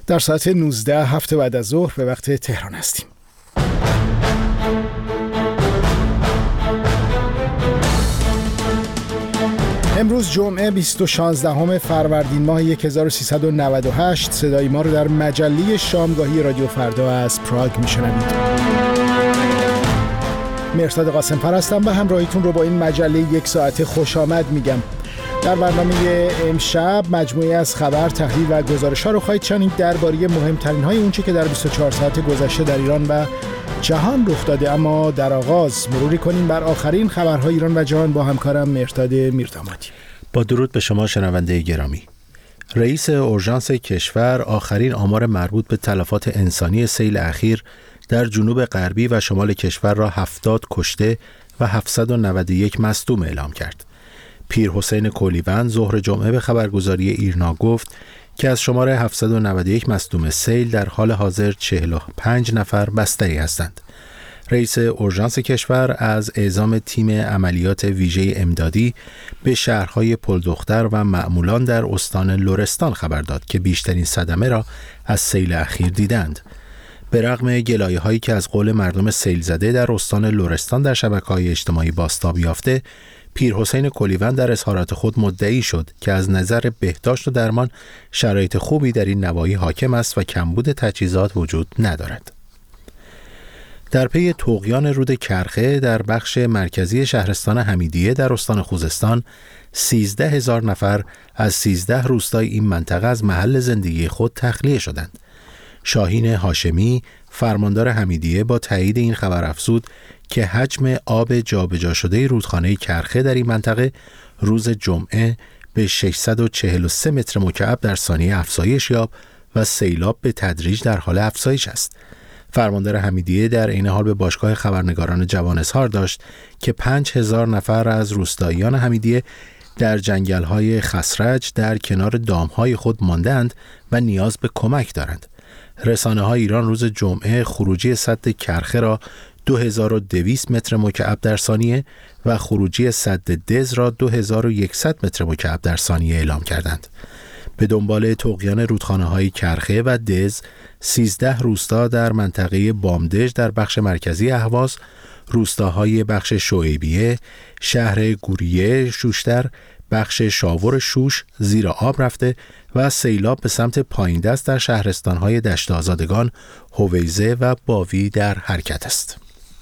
در ساعت 19 هفته بعد از ظهر به وقت تهران هستیم. امروز جمعه 16 فروردین ماه 1398 صدای ما رو در مجله شامگاهی رادیو فردا از پراگ میشنوید. مرصاد قاسم‌فر هستم و همراهیتون رو با این مجله یک ساعته خوش آمد میگم. در برنامه امشب مجموعه از خبر، تحلیل و گزارش‌ها رو خواهید شنید درباره مهمترین های اونچه که در 24 ساعت گذشته در ایران و جهان رخ داده. اما در آغاز مروری کنیم بر آخرین خبرهای ایران و جهان با همکارم مهرداد میردامادی. با درود به شما شنونده گرامی. رئیس اورژانس کشور آخرین آمار مربوط به تلفات انسانی سیل اخیر در جنوب غربی و شمال کشور را 70 کشته و 791 مصدوم اعلام کرد. پیر حسین کولیوند ظهر جمعه به خبرگزاری ایرنا گفت که از شمار 791 مصدوم سیل در حال حاضر 45 نفر بستری هستند. رئیس اورژانس کشور از اعزام تیم عملیات ویژه امدادی به شهرهای پلدختر و معمولان در استان لرستان خبر داد که بیشترین صدمه را از سیل اخیر دیدند. به رغم گلایه‌هایی که از قول مردم سیل زده در استان لرستان در شبکه‌های اجتماعی بازتاب یافته، پیر حسین کولیوند در اظهارات خود مدعی شد که از نظر بهداشت و درمان شرایط خوبی در این نواحی حاکم است و کمبود تجهیزات وجود ندارد. در پی طغیان رود کرخه در بخش مرکزی شهرستان حمیدیه در استان خوزستان 13,000 نفر از 13 روستای این منطقه از محل زندگی خود تخلیه شدند. شاهین هاشمی فرماندار حمیدیه با تایید این خبر افزود که حجم آب جابجا شده رودخانه کرخه در این منطقه روز جمعه به 643 متر مکعب در ثانیه افزایش یافت و سیلاب به تدریج در حال افزایش است. فرماندار حمیدیه در عین حال به باشگاه خبرنگاران جوان اظهار داشت که 5,000 نفر از روستاییان حمیدیه در جنگل‌های خسرج در کنار دام‌های خود ماندند و نیاز به کمک دارند. رسانه‌های ایران روز جمعه خروجی سد کرخه را 2200 متر مکعب در ثانیه و خروجی سد دز را 2100 متر مکعب در ثانیه اعلام کردند. به دنبال طغیان رودخانه‌های کرخه و دز، 13 روستا در منطقه بامدژ در بخش مرکزی اهواز، روستاهای بخش شعیبیه، شهر گوریه شوشتر، بخش شاور شوش زیر آب رفته و سیلاب به سمت پایین دست در شهرستان‌های دشت آزادگان، هویزه و باوی در حرکت است.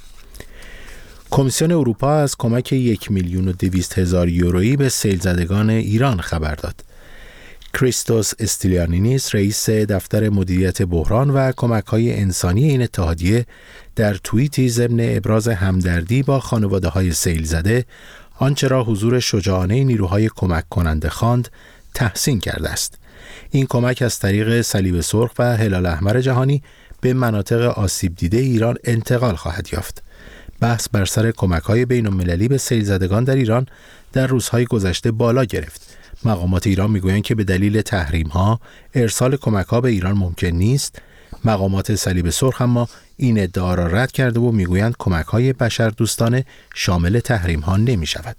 کمیسیون اروپا از کمک 1,200,000 یورویی به سیل زدگان ایران خبر داد. کریستوس استیلیانینیس رئیس دفتر مدیریت بحران و کمک‌های انسانی این اتحادیه در توییتی ضمن ابراز همدردی با خانواده‌های سیل زده آنچه را حضور شجاعانه نیروهای کمک کننده خواند تحسین کرده است. این کمک از طریق صلیب سرخ و هلال احمر جهانی به مناطق آسیب دیده ایران انتقال خواهد یافت. بحث بر سر کمک‌های بین‌المللی به سیل زدگان در ایران در روزهای گذشته بالا گرفت. مقامات ایران میگویند که به دلیل تحریم‌ها ارسال کمک‌ها به ایران ممکن نیست. مقامات صلیب سرخ اما این ادعا را رد کرده و میگویند کمک‌های بشردوستانه شامل تحریم‌ها نمی‌شود.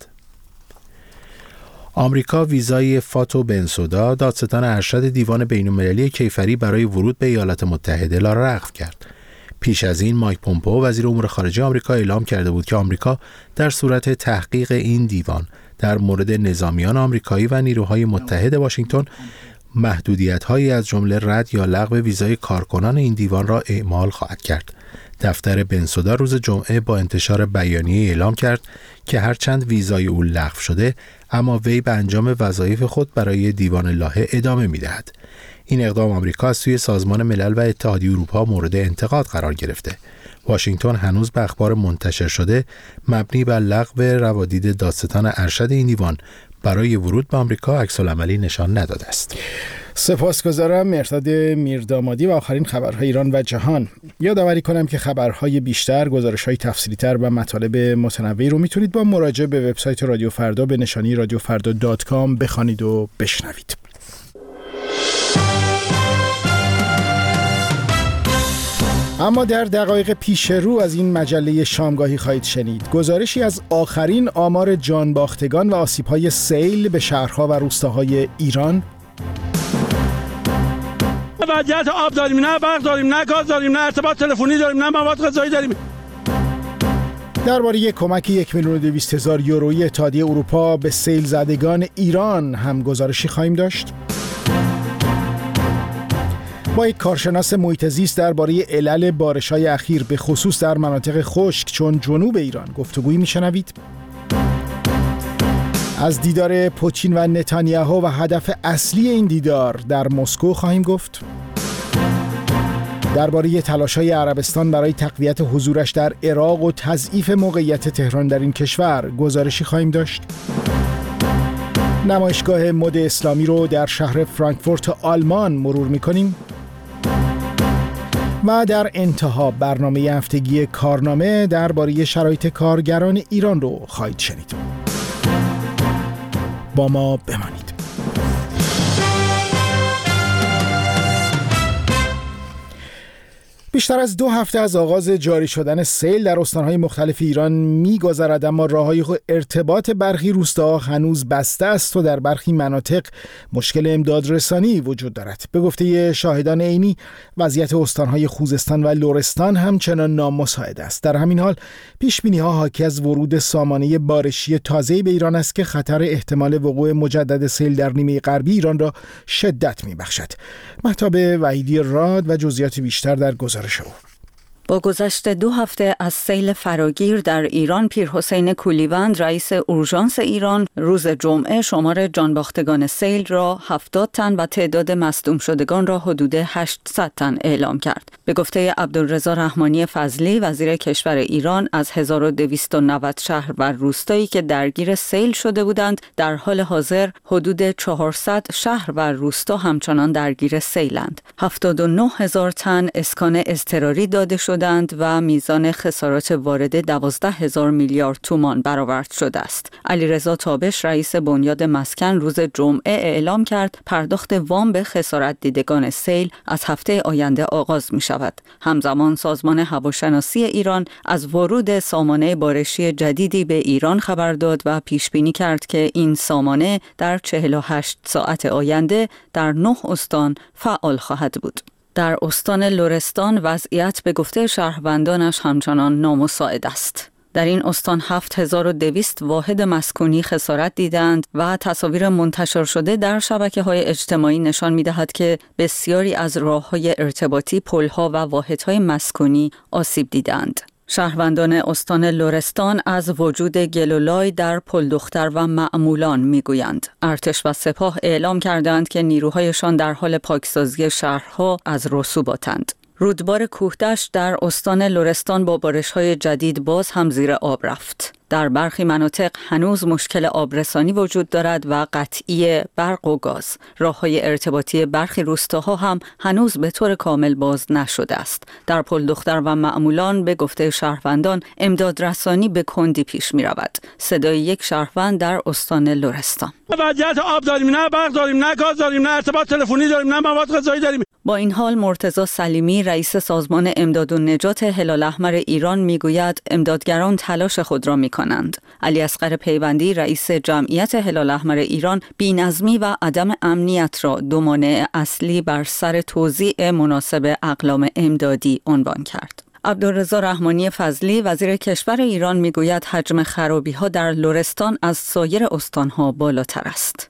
آمریکا ویزای فاتو بنسودا دادستان ارشد دیوان بین‌المللی کیفری برای ورود به ایالات متحده را رفع کرد. پیش از این مایک پومپئو وزیر امور خارجه آمریکا اعلام کرده بود که آمریکا در صورت تحقیق این دیوان در مورد نظامیان آمریکایی و نیروهای متحد واشنگتن محدودیت‌هایی از جمله رد یا لغو ویزای کارکنان این دیوان را اعمال خواهد کرد. دفتر بنسودا روز جمعه با انتشار بیانیه اعلام کرد که هرچند ویزای او لغو شده اما وی به انجام وظایف خود برای دیوان لاهه ادامه می‌دهد. این اقدام آمریکا از سوی سازمان ملل و اتحادیه اروپا مورد انتقاد قرار گرفته. واشنگتن هنوز به اخبار منتشر شده مبنی بر لغو روادید دادستان ارشد این دیوان برای ورود به آمریکا عکس‌العملی نشان نداده است. سپاسگزارم مهرداد میردامادی و آخرین خبرهای ایران و جهان. یادآوری کنم که خبرهای بیشتر، گزارش‌های تفصیلی‌تر و مطالب متنوعی رو میتونید با مراجعه به وبسایت رادیو فردا به نشانی radiofarda.com بخوانید و بشنوید. اما در دقایق پیش رو از این مجله شامگاهی خواهید شنید گزارشی از آخرین آمار جانباختگان و آسیب‌های سیل به شهرها و روستاهای ایران. وضعیت آب داریم، نه برق داریم، نه گاز داریم، نه ارتباط تلفنی داریم، نه مواد غذایی داریم. درباره کمک 1,200,000 یورویی اتحادیه اروپا به سیل زدگان ایران هم گزارشی خواهیم داشت. با یک کارشناس محیط زیست درباره علل بارش‌های اخیر به خصوص در مناطق خشک چون جنوب ایران گفتگویی می‌شنوید. از دیدار پوتین و نتانیاهو و هدف اصلی این دیدار در مسکو خواهیم گفت. درباره تلاش‌های عربستان برای تقویت حضورش در عراق و تضعیف موقعیت تهران در این کشور گزارشی خواهیم داشت. نمایشگاه مد اسلامی رو در شهر فرانکفورت آلمان مرور می‌کنیم. و در انتها برنامه هفتگی کارنامه درباره شرایط کارگران ایران رو خواهید شنید. با ما بمانید. بیشتر از 2 هفته از آغاز جاری شدن سیل در استانهای مختلف ایران می‌گذرد، اما راه‌های ارتباط برخی روستاها هنوز بسته است و در برخی مناطق مشکل امداد رسانی وجود دارد. به گفته شاهدان عینی، وضعیت استانهای خوزستان و لرستان همچنان نامساعد است. در همین حال پیش‌بینی‌ها حاکی از ورود سامانه بارشی تازه‌ای به ایران است که خطر احتمال وقوع مجدد سیل در نیمه غربی ایران را شدت می‌بخشد. مهتاب وحیدی راد و جزئیات بیشتر در گزارش او. با گذشت 2 هفته از سیل فراگیر در ایران، پیرحسین کولیوند رئیس اورژانس ایران روز جمعه شمار جانباختگان سیل را 70 تن و تعداد مصدوم شدگان را حدود 800 تن اعلام کرد. به گفته عبدالرضا رحمانی فضلی وزیر کشور ایران، از 1290 شهر و روستایی که درگیر سیل شده بودند، در حال حاضر حدود 400 شهر و روستا همچنان درگیر سیلند. 79,000 تن اسکان اضطراری داده شد و میزان خسارات وارده 12,000 میلیارد تومان برآورد شده است. علیرضا تابش رئیس بنیاد مسکن روز جمعه اعلام کرد پرداخت وام به خسارت دیدگان سیل از هفته آینده آغاز می شود. همزمان سازمان هواشناسی ایران از ورود سامانه بارشی جدیدی به ایران خبر داد و پیش بینی کرد که این سامانه در 48 ساعت آینده در 9 استان فعال خواهد بود. در استان لرستان وضعیت به گفته شهروندانش همچنان نامساعد است. در این استان 7200 واحد مسکونی خسارت دیدند و تصاویر منتشر شده در شبکه‌های اجتماعی نشان می‌دهد که بسیاری از راه‌های ارتباطی، پل‌ها و واحدهای مسکونی آسیب دیدند. شهروندان استان لرستان از وجود گلولای در پلدختر و معمولان میگویند. ارتش و سپاه اعلام کردند که نیروهایشان در حال پاکسازی شهرها از رسوباتند. رودبار کوهدشت در استان لرستان با بارش‌های جدید باز هم زیر آب رفت. در برخی مناطق هنوز مشکل آبرسانی وجود دارد و قطعی برق و گاز. راه‌های ارتباطی برخی روستاها هم هنوز به طور کامل باز نشده است. در پلدختر و معمولان به گفته شهروندان امداد رسانی به کندی پیش می رود. صدای یک شهروند در استان لرستان: وضعیت آب داریم، نه برق داریم، نه گاز داریم، نه ارتباط تلفنی داریم، نه مواد غذایی داریم. با این حال مرتضی سلیمی رئیس سازمان امداد و نجات هلال احمر ایران میگوید امدادگران تلاش خود را میکنند. علی اصغر پیوندی رئیس جمعیت هلال احمر ایران بی‌نظمی و عدم امنیت را 2 مانع اصلی بر سر توزیع مناسب اقلام امدادی عنوان کرد. عبدالرضا رحمانی فضلی وزیر کشور ایران میگوید حجم خرابی‌ها در لرستان از سایر استان‌ها بالاتر است.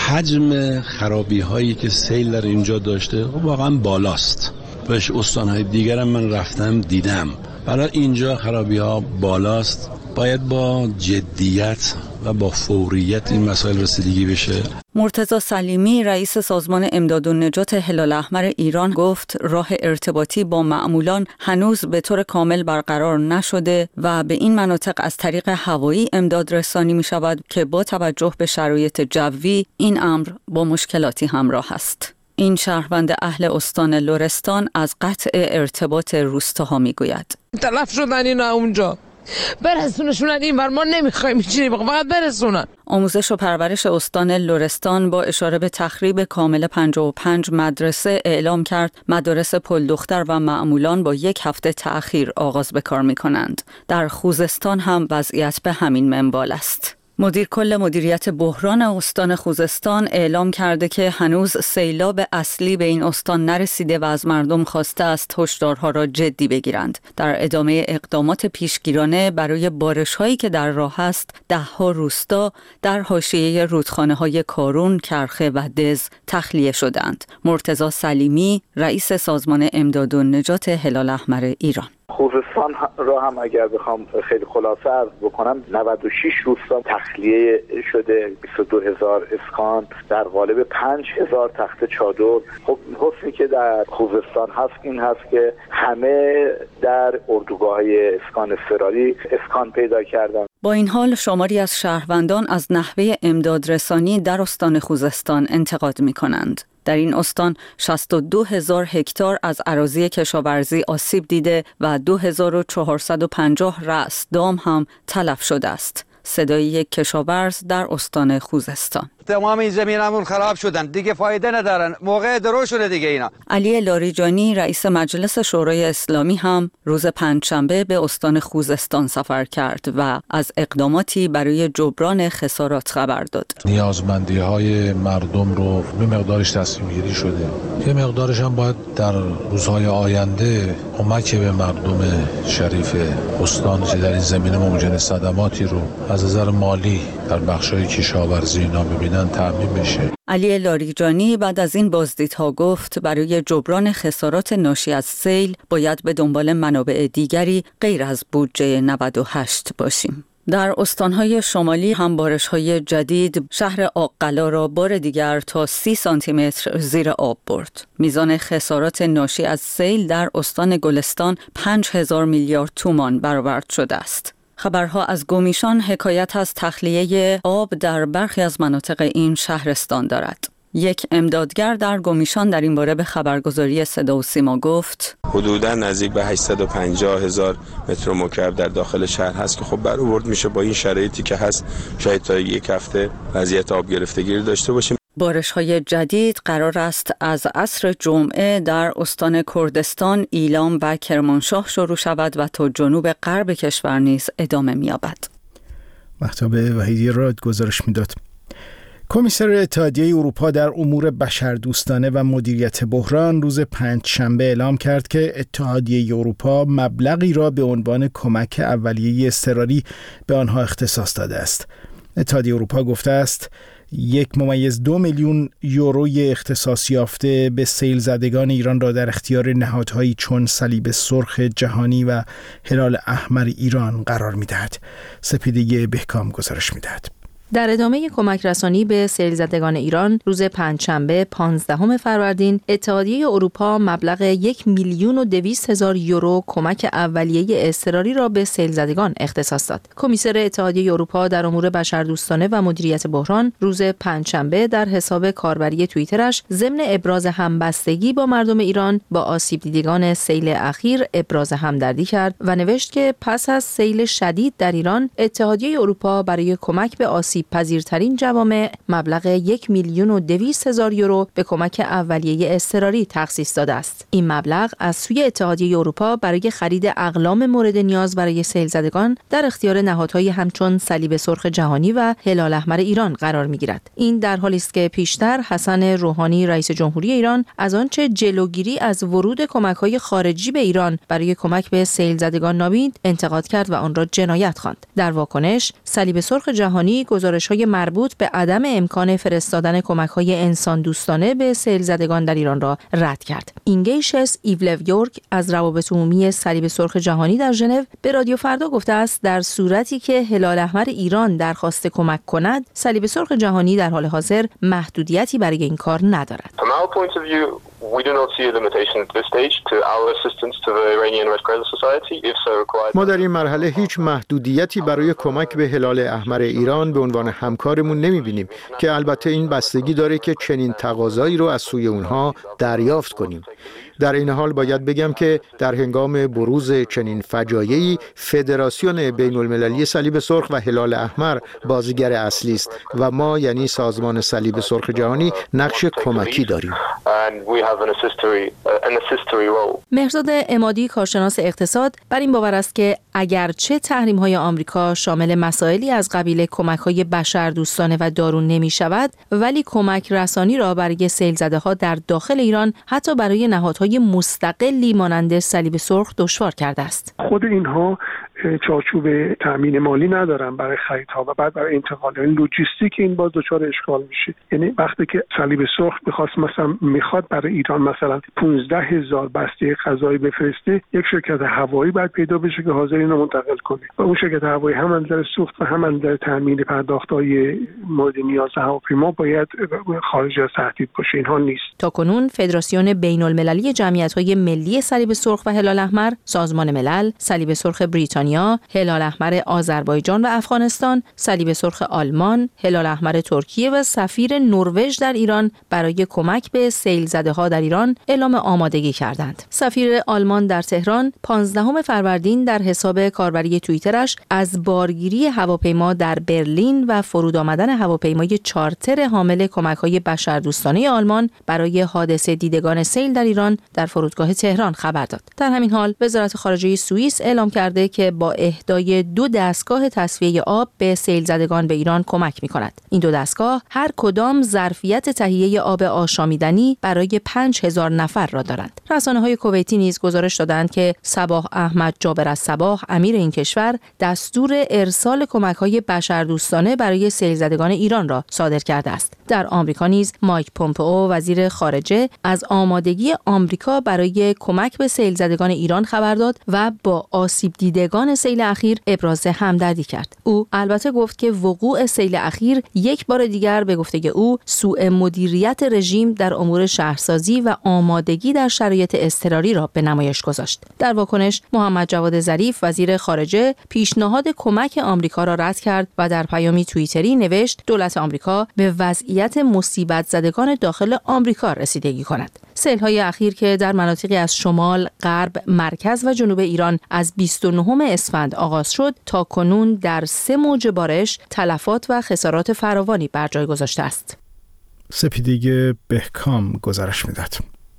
حجم خرابی هایی که سیل در اینجا داشته واقعا بالاست. بهش استانهای دیگر هم من رفتم دیدم. برای اینجا خرابی ها بالاست. باید با جدیت و با فوریت این مسائل رسیدگی بشه. مرتضی سلیمی رئیس سازمان امداد و نجات هلال احمر ایران گفت راه ارتباطی با معمولان هنوز به طور کامل برقرار نشده و به این مناطق از طریق هوایی امداد رسانی می شود که با توجه به شرایط جوی این امر با مشکلاتی همراه است. این شهروند اهل استان لرستان از قطع ارتباط روستاها می گوید. تلف شدن اینا اونجا، برسونشون این ما نمیخوایم چیزی فقط برسونن. آموزش و پرورش استان لرستان با اشاره به تخریب کامل 55 مدرسه اعلام کرد مدارس پلدختر و معمولان با 1 هفته تأخیر آغاز به کار می کنند. در خوزستان هم وضعیت به همین منوال است. مدیر کل مدیریت بحران استان خوزستان اعلام کرده که هنوز سیلاب اصلی به این استان نرسیده و از مردم خواسته است هشدارها را جدی بگیرند. در ادامه اقدامات پیشگیرانه برای بارش‌هایی که در راه است، 10 روستا در حاشیه رودخانه‌های کارون، کرخه و دز تخلیه شدند. مرتضی سلیمی، رئیس سازمان امداد و نجات هلال احمر ایران: خوزستان را هم اگر بخوام خیلی خلاصه عرض بکنم، 96 روستا تخلیه شده، 22,000 اسکان در قالب 5,000 تخت چادر. خب حسنی که در خوزستان هست این هست که همه در اردوگاه‌های اسکان اضطراری اسکان پیدا کردن. با این حال شماری از شهروندان از نحوه امدادرسانی در استان خوزستان انتقاد می‌کنند. در این استان 62,000 هکتار از اراضی کشاورزی آسیب دیده و 2,450 رأس دام هم تلف شده است. صدای یک کشاورز در استان خوزستان: تمام این زمینمون خراب شدن، دیگه فایده ندارن، موقع درو شده دیگه اینا. علی لاریجانی، رئیس مجلس شورای اسلامی، هم روز پنجشنبه به استان خوزستان سفر کرد و از اقداماتی برای جبران خسارات خبر داد. نیازمندی‌های مردم رو به مقدارش تصمیم گیری شده، یه مقدارش هم باید در روزهای آینده کمک به مردم شریف استان که در این زمینه مواجه صدماتی رو از نظر مالی در بخش‌های کشاورزی اینا ببینن تامین بشه. علی لاریجانی بعد از این بازدیدها گفت برای جبران خسارات ناشی از سیل باید به دنبال منابع دیگری غیر از بودجه 98 باشیم. در استانهای شمالی هم بارش‌های جدید شهر آق‌قلا را بار دیگر تا 30 سانتیمتر زیر آب برد. میزان خسارات ناشی از سیل در استان گلستان 5,000 میلیارد تومان برآورد شده است. خبرها از گومیشان حکایت از تخلیه آب در برخی از مناطق این شهرستان دارد. یک امدادگر در گومیشان در این باره به خبرگزاری صدا و سیما گفت: حدوداً نزدیک به 850,000 متر مکعب در داخل شهر هست که خب برآورد میشه. با این شرایطی که هست شاید تا یک هفته وضعیت آب گرفتگی داشته باشیم. بارش‌های جدید قرار است از عصر جمعه در استان کردستان، ایلام و کرمانشاه شروع شود و تا جنوب غرب کشور نیز ادامه می‌یابد. مهتاب وحیدی راد گزارش می‌داد. کمیسر اتحادیه اروپا در امور بشردوستانه و مدیریت بحران روز پنجشنبه اعلام کرد که اتحادیه اروپا مبلغی را به عنوان کمک اولیه اضطراری به آنها اختصاص داده است. اتحادیه اروپا گفته است 1.2 میلیون یوروی اختصاص یافته به سیل زدگان ایران را در اختیار نهادهایی چون صلیب سرخ جهانی و هلال احمر ایران قرار می‌دهد. سپیده بهکام گزارش می‌دهد. در ادامه کمک رسانی به سیل زدگان ایران روز پنجشنبه 15 فروردین اتحادیه اروپا مبلغ 1,200,000 یورو کمک اولیه اضطراری را به سیل زدگان اختصاص داد. کمیسر اتحادیه اروپا در امور بشردوستانه و مدیریت بحران روز پنجشنبه در حساب کاربری توییترش ضمن ابراز همبستگی با مردم ایران با آسیب دیدگان سیل اخیر ابراز همدردی کرد و نوشت که پس از سیل شدید در ایران اتحادیه اروپا برای کمک به آسیب پذیرترین جوامع مبلغ 1,200,000 یورو به کمک اولیه اضطراری تخصیص داده است. این مبلغ از سوی اتحادیه اروپا برای خرید اقلام مورد نیاز برای سیل زدگان در اختیار نهادهای همچون صلیب سرخ جهانی و هلال احمر ایران قرار می‌گیرد. این در حالی است که پیشتر حسن روحانی رئیس جمهوری ایران از آنچه جلوگیری از ورود کمک‌های خارجی به ایران برای کمک به سیل زدگان نامید انتقاد کرد و آن را جنایت خواند. در واکنش صلیب سرخ جهانی گزارش‌های مربوط به عدم امکان فرستادن کمک‌های انسان دوستانه به سیل زدگان در ایران را رد کرد. اینگیشس ایولویورک از روابط عمومی صلیب سرخ جهانی در ژنو به رادیو فردا گفته است در صورتی که هلال احمر ایران درخواست کمک کند، صلیب سرخ جهانی در حال حاضر محدودیتی برای این کار ندارد. ما در این مرحله هیچ محدودیتی برای کمک به هلال احمر ایران به عنوان همکارمون نمی‌بینیم که البته این بستگی داره که چنین تقاضایی رو از سوی اونها دریافت کنیم. در این حال باید بگم که در هنگام بروز چنین فجایعی فدراسیون بین‌المللی صلیب سرخ و هلال احمر بازیگر اصلی است و ما یعنی سازمان صلیب سرخ جهانی نقش کمکی داریم. مهرزاد عمادی کارشناس اقتصاد بر این باور است که اگرچه تحریم‌های آمریکا شامل مسائلی از قبیل کمک‌های بشردوستانه و دارو نمی‌شود، ولی کمک رسانی را برای سیل‌زده‌ها در داخل ایران حتی برای نهادهای مستقلی مانند صلیب سرخ دشوار کرده است. خود اینها چارچوب تامین مالی ندارن برای خریدها و بعد برای انتقال، یعنی لوجستیک این باز دچار اشکال میشه. یعنی وقتی که صلیب سرخ میخواد برای ایران مثلا 15,000 بسته غذایی بفرسته، یک شرکت هوایی باید پیدا بشه که حاضر اینو منتقل کنه و اون شرکت هوایی هم از نظر سوخت و هم از نظر تامین پرداخت‌های مورد نیاز هواپیما باید خارج از تهدید باشه. اینها نیست. تاکنون فدراسیون بین‌المللی جمعیت‌های ملی صلیب سرخ و هلال احمر، سازمان ملل، صلیب سرخ بریتانیا، هلال احمر آذربایجان و افغانستان، صلیب سرخ آلمان، هلال احمر ترکیه و سفیر نروژ در ایران برای کمک به سیل‌زده‌ها در ایران اعلام آمادگی کردند. سفیر آلمان در تهران 15 فروردین در حساب کاربری توییترش از بارگیری هواپیما در برلین و فرود آمدن هواپیمای چارتر حامل کمک‌های بشردوستانه آلمان برای حادثه دیدگان سیل در ایران در فرودگاه تهران خبر داد. در همین حال وزارت خارجه سوئیس اعلام کرده که با اهدای 2 دستگاه تصفیه آب به سیل‌زدگان به ایران کمک می‌کند. این 2 دستگاه هر کدام ظرفیت تهیه آب آشامیدنی برای 5000 نفر را دارند. رسانه‌های کویتی نیز گزارش دادند که صباح احمد جابر الصباح امیر این کشور دستور ارسال کمک‌های بشردوستانه برای سیل‌زدگان ایران را صادر کرده است. در آمریکا نیز مایک پومپئو وزیر خارجه از آمادگی آمریکا برای کمک به سیل‌زدگان ایران خبر داد و با آسیب دیدگان سیل اخیر ابراز همدردی کرد. او البته گفت که وقوع سیل اخیر یک بار دیگر به گفته او سوء مدیریت رژیم در امور شهرسازی و آمادگی در شرایط اضطراری را به نمایش گذاشت. در واکنش محمد جواد ظریف وزیر خارجه پیشنهاد کمک آمریکا را رد کرد و در پیامی توییتری نوشت دولت آمریکا به وضعیت مصیبت زدگان داخل آمریکا رسیدگی کند. سیل‌های اخیر که در مناطقی از شمال، غرب، مرکز و جنوب ایران از 29 اسفند آغاز شد تا کنون در 3 موج بارش تلفات و خسارات فراوانی بر جای گذاشته است. سپیدگی بهکام گزارش میداد.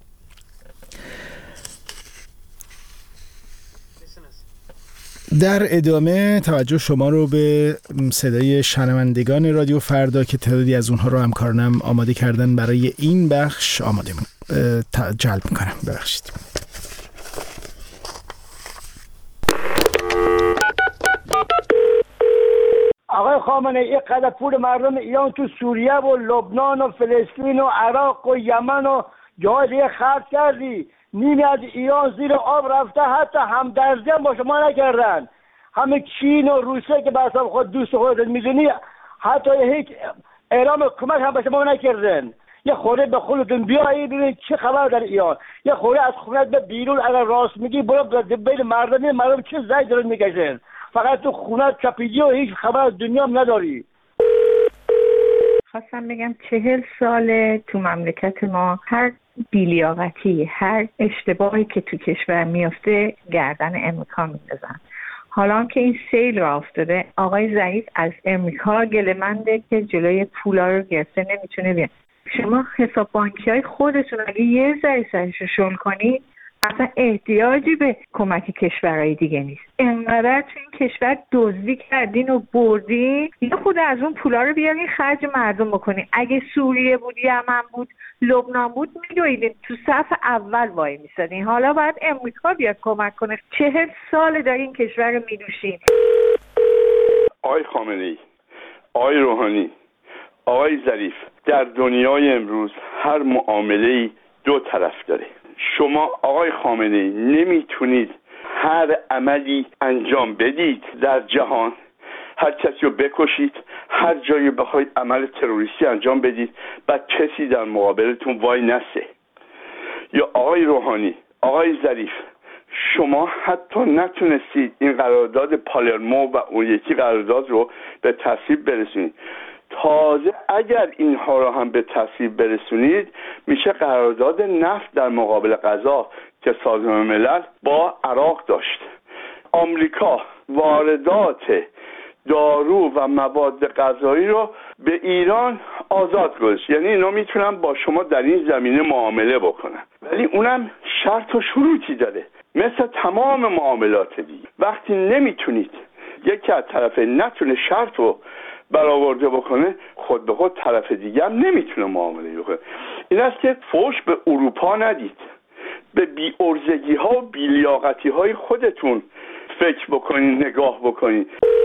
در ادامه توجه شما رو به صدای شنوندگان رادیو فردا که تعدادی از اونها رو همکارانم آماده کردن برای این بخش جلب میکنم. ببخشید. آقای خامنه‌ای این قدر پول مردم ایران تو سوریه و لبنان و فلسطین و عراق و یمن و جای دیگه خرج کردی، نیمی از ایران زیر آب رفته، حتی همدردی هم با شما نکردن. همه چین و روسیه که به حساب خود دوست خودت میدونی حتی هیچ اعلام کمک هم به شما نکردن. یه خوره به خودتون بیایی ببین چه خبر در ایران. یه خوره از خونت به بیرون اگر راست میگی برو بین مردم چه زجر دارن میکشن. فقط تو خونت چپیدی و هیچ خبر از دنیا هم نداری. خواستم بگم 40 ساله تو مملکت ما هر بی‌لیاقتی، هر اشتباهی که تو کشور میفته گردن امریکا میندازن. حالا که این سیل را افتاده، آقای ظریف از امریکا گله‌منده که جلوی پولا رو گرفته نمیتونه بیاد. شما حساب بانکی های خودتون اگه یه ذره سرش رو شل کنید اصلا احتیاجی به کمک کشورهای دیگه نیست. انقدر تو این کشور دزدی کردین و بردین، یه خود از اون پولا رو بیارین خرج مردم بکنین. اگه سوریه بود، یمن بود، لبنان بود میدویدین تو صف اول وای میسادین. حالا باید امریکا بیاد کمک کنه. 40 سال دارین کشور رو میدوشین. آقای خامنه‌ای، آقای روحانی، آقای ظریف، در دنیای امروز هر معامله‌ای 2 طرف داره. شما آقای خامنه‌ای نمیتونید هر عملی انجام بدید در جهان، هر کسی رو بکشید، هر جایی بخواید عمل تروریستی انجام بدید بعد کسی در مقابلتون وای نسه. یا آقای روحانی، آقای ظریف، شما حتی نتونستید این قرارداد پالرمو و اون یکی قرارداد رو به تصویب برسونید. تازه اگر اینها را هم به تصویب برسونید میشه قرارداد نفت در مقابل غذا که سازمان ملل با عراق داشت. آمریکا واردات دارو و مواد غذایی رو به ایران آزاد گذاشت، یعنی اینا میتونن با شما در این زمینه معامله بکنن، ولی اونم شرط و شروطی داره. مثل تمام معاملات دیگه وقتی نمیتونید یکی از طرف نتونه شرط رو برآورده بکنه، خود به خود طرف دیگه هم نمیتونه معامله بکنه. این است که فوش به اروپا ندید، به بی‌عرضگی ها و بی‌لیاقتی های خودتون فکر بکنید، نگاه بکنید.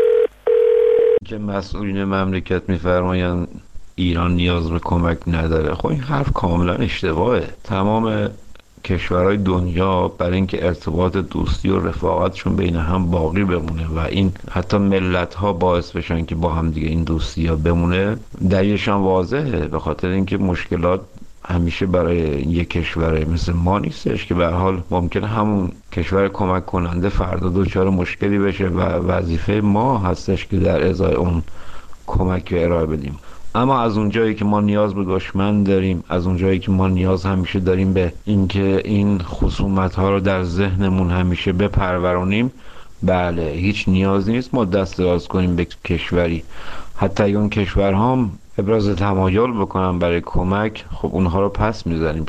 که مسئولین مملکت میفرمایند ایران نیاز به کمک نداره، خب این حرف کاملا اشتباهه. تمام کشورهای دنیا برای اینکه ارتباط دوستی و رفاقتشون بین هم باقی بمونه و این حتی ملت‌ها باعث بشن که با هم دیگه این دوستی ها بمونه، دلیلشان واضحه، به خاطر اینکه مشکلات همیشه برای یک کشور مثل ما نیستش که به هر حال ممکنه همون کشور کمک کننده فردا دچار مشکلی بشه و وظیفه ما هستش که در ازای اون کمک ارائه بدیم. اما از اونجایی که ما نیاز به دشمن داریم، از اونجایی که ما نیاز همیشه داریم به اینکه این خصومت ها رو در ذهنمون همیشه بپرورونیم، بله هیچ نیاز نیست ما دست دراز کنیم به کشوری. حتی اون کشورها هم ابراز تمایل بکنن برای کمک، خب اونها رو پس میزنیم.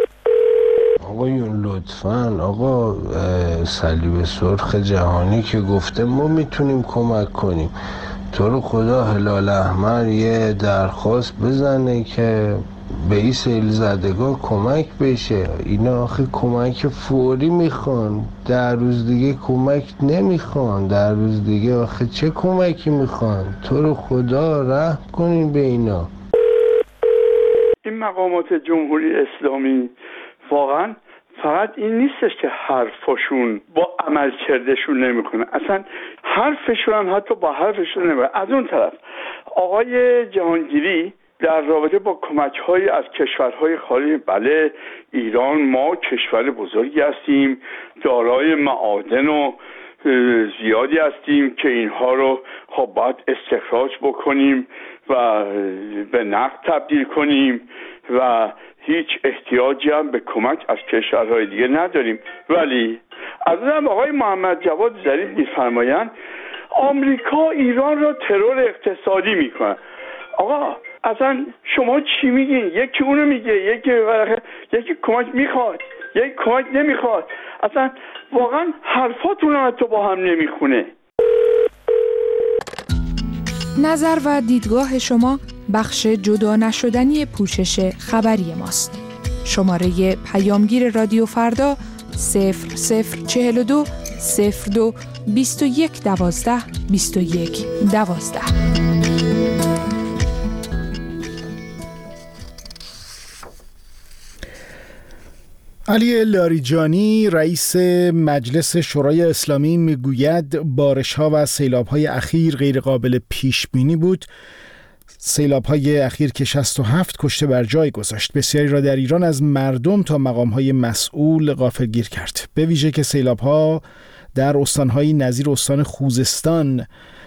آقایون لطفاً، آقا صلیب سرخ جهانی که گفته ما میتونیم کمک کنیم، تو رو خدا هلال احمر یه درخواست بزنه که به این سیل زدگان کمک بشه. اینا آخه کمک فوری میخوان، 10 روز دیگه کمک نمیخوان، 10 روز دیگه آخه چه کمکی میخوان؟ تو رو خدا رحم کنین به اینا. این مقامات جمهوری اسلامی واقعا فقط این نیستش که حرفشون با عمل کردشون نمیکنه، اصلا حرفشون هم حتی با حرفشون نمیکنه. از اون طرف آقای جهانگیری در رابطه با کمک‌های از کشورهای خارجی، بله ایران ما کشور بزرگی هستیم، دارای معادن و زیادی هستیم که اینها رو خب باید استخراج بکنیم و به نقد تبدیل کنیم و هیچ احتیاجی هم به کمک از کشورهای دیگه نداریم. ولی از اون آقای محمد جواد ظریف می‌فرمایند آمریکا ایران را ترور اقتصادی میکنه. آقا اصلا شما چی میگین؟ یکی اونو میگه، یکی کمک میخواد، یکی کمک نمیخواد. اصلا واقعا حرفاتون هم حتی با هم نمیخونه. نظر و دیدگاه شما بخش جدا نشدنی پوشش خبری ماست. شماره پیامگیر رادیو فردا 0042 02 21 12 21 12. علی لاریجانی رئیس مجلس شورای اسلامی میگوید بارش‌ها و سیلاب‌های اخیر غیر قابل پیش بینی بود. سیلاب‌های اخیر که 67 کشته بر جای گذاشت، بسیاری را در ایران از مردم تا مقام‌های مسئول غافلگیر کرد. به ویژه که سیلاب‌ها در استان‌های نظیر استان خوزستان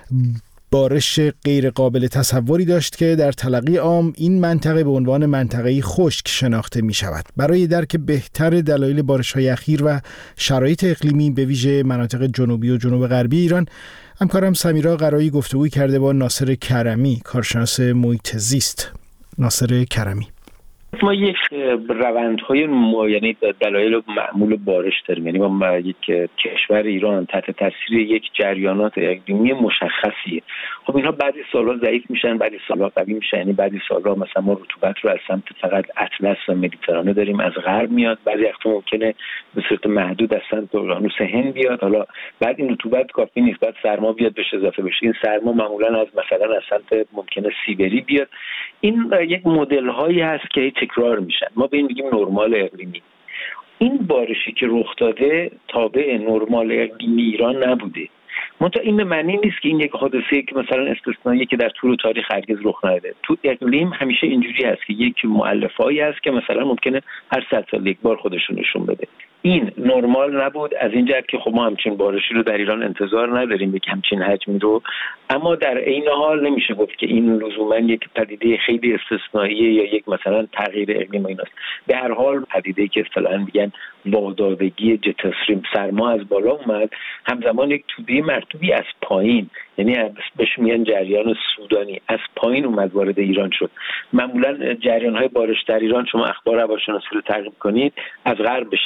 بارش غیر قابل تصوری داشت که در تلقی عام این منطقه به عنوان منطقه‌ای خشک شناخته می شود. برای درک بهتر دلایل بارش‌های اخیر و شرایط اقلیمی به ویژه مناطق جنوبی و جنوب غربی ایران، همکارم سمیرا قرایی گفتگوی کرده با ناصر کرمی، کارشناس محیط زیست. ناصر کرمی: ما یک روندهای یعنی دلایل معمول بارش داریم، یعنی ما یک کشور ایران تحت تاثیر یک جریانات اقلیمی مشخصیه. خب اینها بعضی سال‌ها ضعیف میشن، بعضی سال‌ها قوی میشن. یعنی بعضی سال‌ها مثلا ما رطوبت رو از سمت فقط اطلس و مدیترانه داریم، از غرب میاد، بعضی وقتا ممکنه به صورت محدود از سمت اقیانوس هند بیاد. حالا بعد این رطوبت کافی نیست، بعد سرما بیاد بهش اضافه بشه. این سرما معمولا از مثلا از سمت ممکنه سیبری بیاد. این یک مدل‌هایی هست که تکرار میشن. ما به این میگیم نرمال اقلیمی. این بارشی که رخ داده تابع نرمال اقلیمی ایران نبوده. منتها این به معنی نیست که این یک حادثه‌ای که مثلا استثنایی که در طول تاریخ هرگز رخ نداده. تو اقلیم همیشه اینجوری هست که یک مؤلفه‌ای هست که مثلا ممکنه هر 100 سال یک بار خودشون نشون بده. این نرمال نبود، از این جهت که خب ما همچین بارشی رو در ایران انتظار نداریم، یک همچین حجمی رو. اما در عین حال نمیشه گفت که این لزوما یک پدیده خیلی استثنائیه یا یک مثلا تغییر اقلیم ایناست. به هر حال پدیده‌ای که اصطلاحاً میگن وادادگی جت استریم، سرما از بالا اومد، همزمان یک توده مرطوبی از پایین، یعنی بهش میگن جریان سودانی، از پایین اومد وارد ایران شد. معمولا جریان‌های بارش در ایران شما اخبار هواشناسی رو تعقیب کنید، از غرب به شرق میگن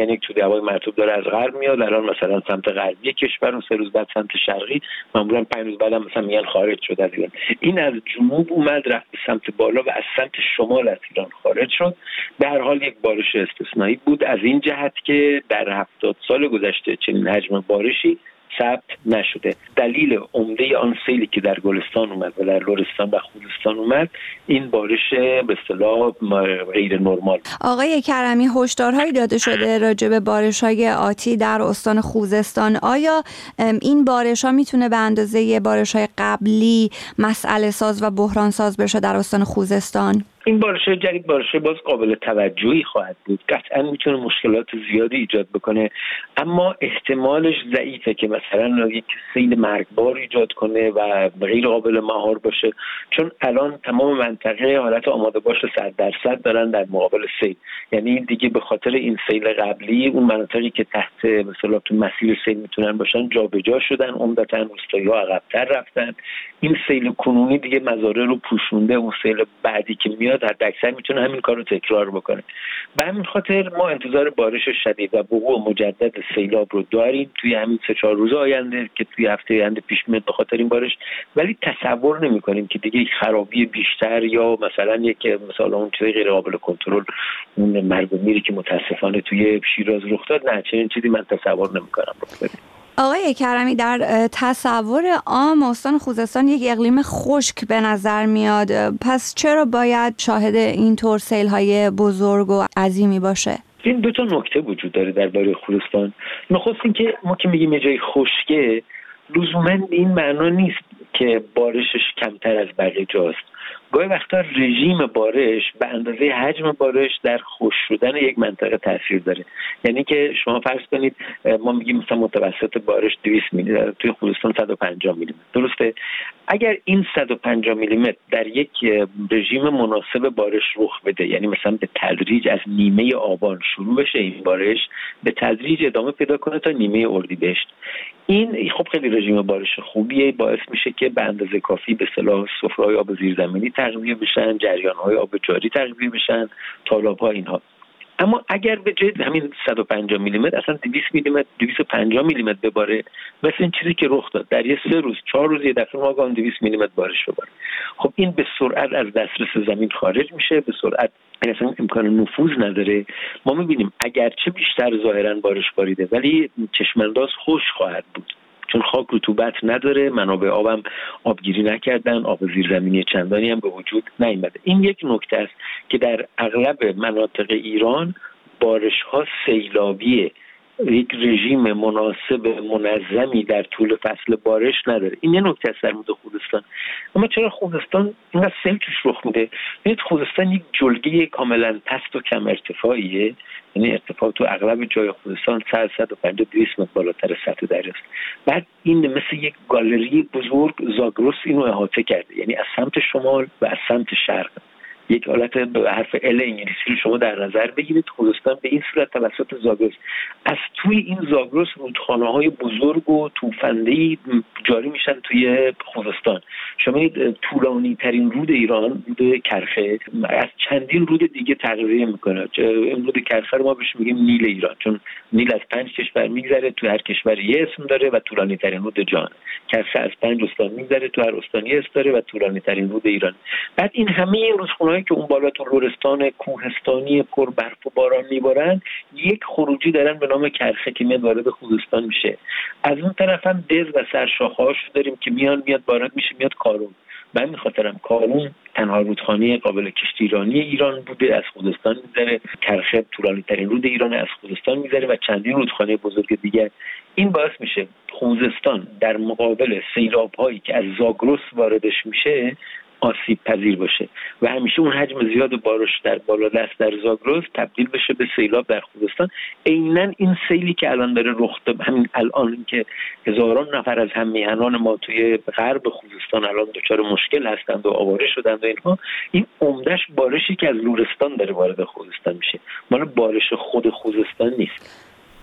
میگن یک توده هوای مرطوب داره از غرب میاد، الان مثلا سمت غربی کشور و 3 روز بعد سمت شرقی، معمولا 5 روز بعدم مثلا میگن خارج شد از ایران. این از جنوب اومد رفت به سمت بالا و از سمت شمال از ایران خارج شد. به هر حال یک بارش استثنایی بود از این جهت که در 70 سال گذشته چنین حجم بارشی ثبت نشده. دلیل عمده آن سیلی که در گلستان اومد و در لرستان و خوزستان اومد این بارش به اصطلاح غیر نرمال. آقای کرمی، هشدارهایی داده شده راجع به بارش‌های آتی در استان خوزستان. آیا این بارش‌ها میتونه به اندازه بارش‌های قبلی مسئله ساز و بحران ساز بشه در استان خوزستان؟ این بارش جدید بارش باز قابل توجهی خواهد بود، قطعا میتونه مشکلات زیادی ایجاد بکنه، اما احتمالش ضعیفه که مثلا یک سیل مرگبار ایجاد کنه و غیر قابل مهار باشه، چون الان تمام منطقه حالت آماده باش 100% دارن در مقابل سیل. یعنی دیگه به خاطر این سیل قبلی اون مناطقی که تحت مثلا تو مسیر سیل میتونن باشن جابجا شدن، عمدتاً روستایی‌ها عقب‌تر رفتن. این سیل کنونی دیگه مزارع رو پوشونده، اون سیل بعدی که میاد حداکثر میتونه همین کار رو تکرار بکنه. به همین خاطر ما انتظار بارش شدید و وقوع مجدد سیلاب رو داریم توی همین 3-4 روز آینده که توی هفته آینده پیش میاد به خاطر این بارش، ولی تصور نمی‌کنیم که دیگه خرابی بیشتر یا مثلا یک مثلا اون چیز غیر قابل کنترل، اون مرگ و میری که متاسفانه توی شیراز رخ داد، نه چنین چیزی من تصور نمی‌کنم رخ بده. آقای کرمی، در تصور عام استان خوزستان یک اقلیم خشک به نظر میاد، پس چرا باید شاهد این طور سیل‌های بزرگ و عظیمی باشه؟ این 2 نکته وجود داره درباره خوزستان. نخست این که ما که میگیم یه جای خشکه لزوماً این معنا نیست که بارشش کمتر از بقیه جاست. گاهی وقتا رژیم بارش به اندازه حجم بارش در خشک شدن یک منطقه تاثیر داره. یعنی که شما فرض کنید ما میگیم مثلا متوسط بارش 200 میلیمتر، توی خوزستان 150 میلیمتر، درسته؟ اگر این 150 میلیمتر در یک رژیم مناسب بارش رخ بده، یعنی مثلا به تدریج از نیمه آبان شروع بشه این بارش، به تدریج ادامه پیدا کنه تا نیمه اردیبهشت، این خب خیلی رژیم بارش خوبیه، باعث میشه که به اندازه کافی به اصطلاح سفره‌های آب زیرزمینی تغذیه بشن، جریان‌های آب جاری تغذیه بشن، تالاب‌ها اینها. اما اگر به جای همین 150 میلیمتر اصلا 200 میلیمتر 250 میلیمتر بباره، مثل این چیزی که رخ داد در یه 3 روز 4 روز یه دفعه ما گام 200 میلیمتر بارش بباره، خب این به سرعت از دسترس زمین خارج میشه، به سرعت اصلا امکان نفوذ نداره. ما میبینیم اگرچه بیشتر ظاهرا بارش باریده ولی چشمانداز خشک خواهد بود، چون خاک رطوبت نداره، منابع آبم آبگیری نکردن، آب زیرزمینی چندانی هم به وجود نیامده. این یک نکته است که در اغلب مناطق ایران بارش‌ها سیلابیه، یک رژیم مناسب منظمی در طول فصل بارش نداره. این یه نکته است در مورد خوزستان. اما چرا خوزستان اینقدر سیل توش رخ میده؟ ببینید خوزستان یک جلگه کاملا پست و کم ارتفاعیه، یعنی ارتفاع تو اغلب جای خوزستان 150-200 متر بالاتر سطح دریاست. بعد این مثل یک گالری بزرگ زاگرس اینو احاطه کرده، یعنی از سمت شمال و از سمت شرق. یک حالت به حرف ال انگلیسی رو شما در نظر بگیرید، خوزستان به این صورت توسط زاگرس، از توی این زاگرس رودخانه‌های بزرگ و توفنده‌ای جاری میشن توی خوزستان. شما طولانی ترین رود ایران، رود کرخه، از چندین رود دیگه تغذیه میکنه. این رود کرخه رو ما بهش میگیم نیل ایران، چون نیل از 5 کشور میگذره، تو هر کشور یه اسم داره و طولانی ترین رود جهان. کرخه از 5 استان میگذره، تو هر استان یه اسم داره و طولانی ترین رود ایران. بعد این همه این رودخانه‌ای که اون بالا تو لرستان کوهستانی پر برف و باران میبارن، یک خروجی دارن به نام کرخه که میاد وارد خوزستان میشه. از اون طرف هم دز و سرشاخه‌هاش داریم که میاد وارد میشه، میاد کارون. به همین خاطرم کارون تنها رودخانه قابل کشتیرانی ایران بوده، از خوزستان میذاره. کرخه طولانی ترین رود ایران، از خوزستان میذاره و چندین رودخانه بزرگ دیگر. این باعث میشه خوزستان در مقابل سیلاب‌هایی که از زاگرس واردش میشه آسیب پذیر باشه و همیشه اون حجم زیاد بارش در بالا دست در زاگرس تبدیل بشه به سیلاب در خوزستان. عیناً این سیلی که الان داره رخ داده، همین الان که هزاران نفر از هم میهنان ما توی غرب خوزستان الان دچار مشکل هستند و آواره شدند و اینها، این عمدش بارشی که از لرستان داره وارد خوزستان میشه، مال بارش خود خوزستان نیست.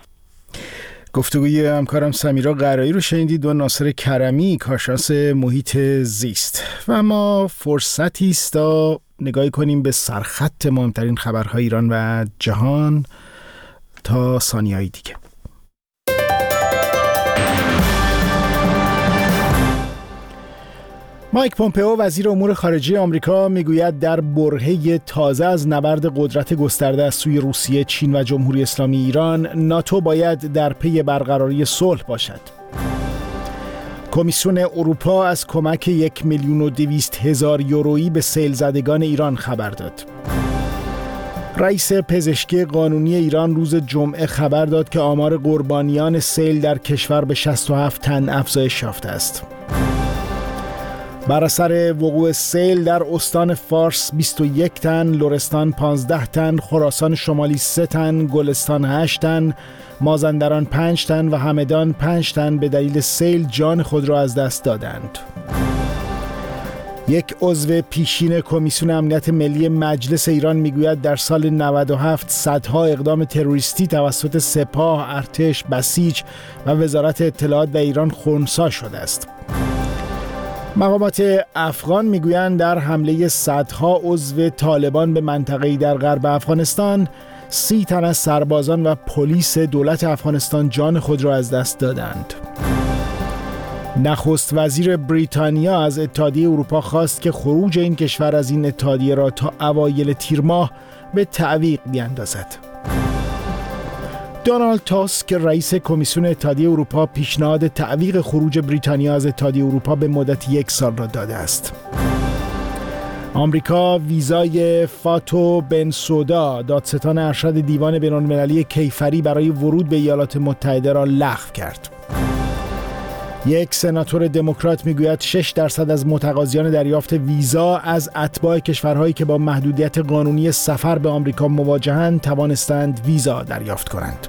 گفتگوی همکارم سمیرا قرایی رو شنیدید و ناصر کرمی، کارشناس محیط زیست. و ما فرصتی است تا نگاهی کنیم به سرخط مهمترین خبرهای ایران و جهان تا ثانیه‌های دیگه. مایک پومپئو وزیر امور خارجه آمریکا میگوید در برهه تازه از نبرد قدرت گسترده از سوی روسیه، چین و جمهوری اسلامی ایران، ناتو باید در پی برقراری صلح باشد. کمیسیون اروپا از کمک 1,200,000 یورویی به سیل زدگان ایران خبر داد. رئیس پزشکی قانونی ایران روز جمعه خبر داد که آمار قربانیان سیل در کشور به 67 تن افزایش یافته است. بر اثر وقوع سیل در استان فارس 21 تن، لرستان 15 تن، خراسان شمالی 3 تن، گلستان 8 تن، مازندران 5 تن و همدان 5 تن به دلیل سیل جان خود را از دست دادند. یک عضو پیشین کمیسیون امنیت ملی مجلس ایران میگوید در سال 97 صدها اقدام تروریستی توسط سپاه، ارتش، بسیج و وزارت اطلاعات در ایران خنثی شده است. مقامات افغان میگویند در حمله صدها عضو طالبان به منطقه‌ای در غرب افغانستان 30 تن از سربازان و پلیس دولت افغانستان جان خود را از دست دادند. نخست وزیر بریتانیا از اتحادیه اروپا خواست که خروج این کشور از این اتحادیه را تا اوایل تیر ماه به تعویق بیاندازد. دونالد تاسک رئیس کمیسیون اتحادیه اروپا پیشنهاد تعویق خروج بریتانیا از اتحادیه اروپا به مدت 1 سال را داده است. آمریکا ویزای فاتو بنسودا، دادستان ارشد دیوان بین‌المللی کیفری، برای ورود به ایالات متحده را لغو کرد. یک سناتور دموکرات میگوید 6% از متقاضیان دریافت ویزا از اتباع کشورهایی که با محدودیت قانونی سفر به آمریکا مواجهند توانستند ویزا دریافت کنند.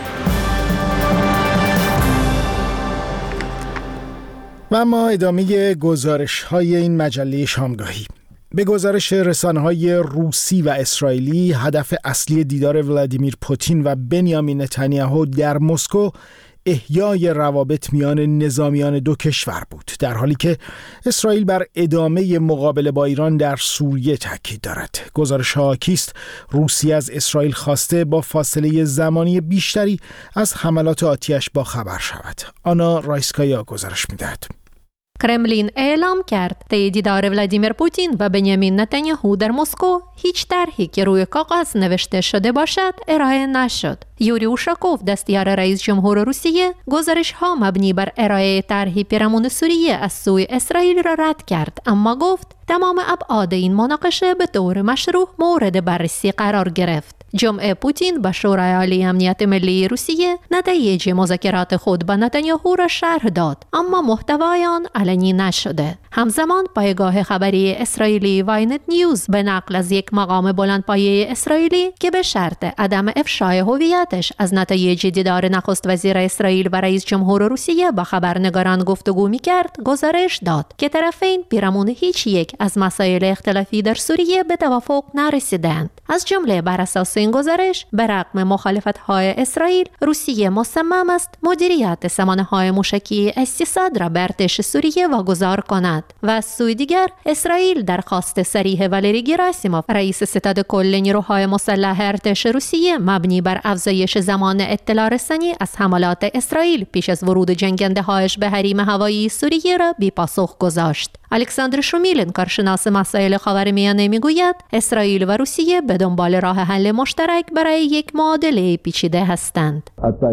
و اما ادامه گزارش‌های این مجله شامگاهی. به گزارش رسانه‌های روسی و اسرائیلی، هدف اصلی دیدار ولادیمیر پوتین و بنیامین نتانیاهو در مسکو احیای روابط میان نظامیان دو کشور بود، در حالی که اسرائیل بر ادامه مقابله با ایران در سوریه تاکید دارد. گزارش حاکی است روسیه از اسرائیل خواسته با فاصله زمانی بیشتری از حملات آتیش با خبر شود. آنا رایسکایا گزارش می‌دهد. کرملین اعلام کرد طی دیدار ولادیمیر پوتین و بنیامین نتانیاهو در مسکو هیچ طرحی که روی کاغذ نوشته شده باشد ارائه نشد. یوری اوشاکوف، دستیار رئیس جمهور روسیه، گزارش‌ها مبنی بر ارائه طرحی پیرامون سوریه از سوی اسرائیل را رد کرد، اما گفت تمام ابعاد این مناقشه به طور مشروع مورد بررسی قرار گرفت. جمعه پوتین به شورای عالی امنیت ملی روسیه نتایج مذاکرات خود با نتانیاهو را شرح داد، اما محتوای آن علنی نشده. همزمان پایگاه خبری اسرائیلی واینت نیوز به نقل از یک مقام بلندپایه اسرائیلی که به شرط عدم افشای هویتش از نتایج دیدار نخست وزیر اسرائیل و رئیس جمهور روسیه با خبرنگاران گفتگو می‌کرد، گزارش داد که طرفین پیرامون هیچ یک از مسائل اختلافی در سوریه به توافق نرسیدند. از جمله بر اساس این گزارش، به رغم مخالفت‌های اسرائیل، روسیه مصمم است مدیریت سامانه‌های موشکی S-300 را به ارتش سوریه واگذار کند و از سوی دیگر اسرائیل درخواست صریح والری گراسیموف، رئیس ستاد کل نیروهای مسلح ارتش روسیه، مبنی بر افزایش زمان اطلاع رسانی از حملات اسرائیل پیش از ورود جنگنده‌هایش به حریم هوایی سوریه را بی پاسخ گذاشت. الکساندر شومیلین، کارشناس مسائل خاورمیانه، میگوید اسرائیل و روسیه به دنبال راه حل مشترک برای یک معادله پیچیده هستند.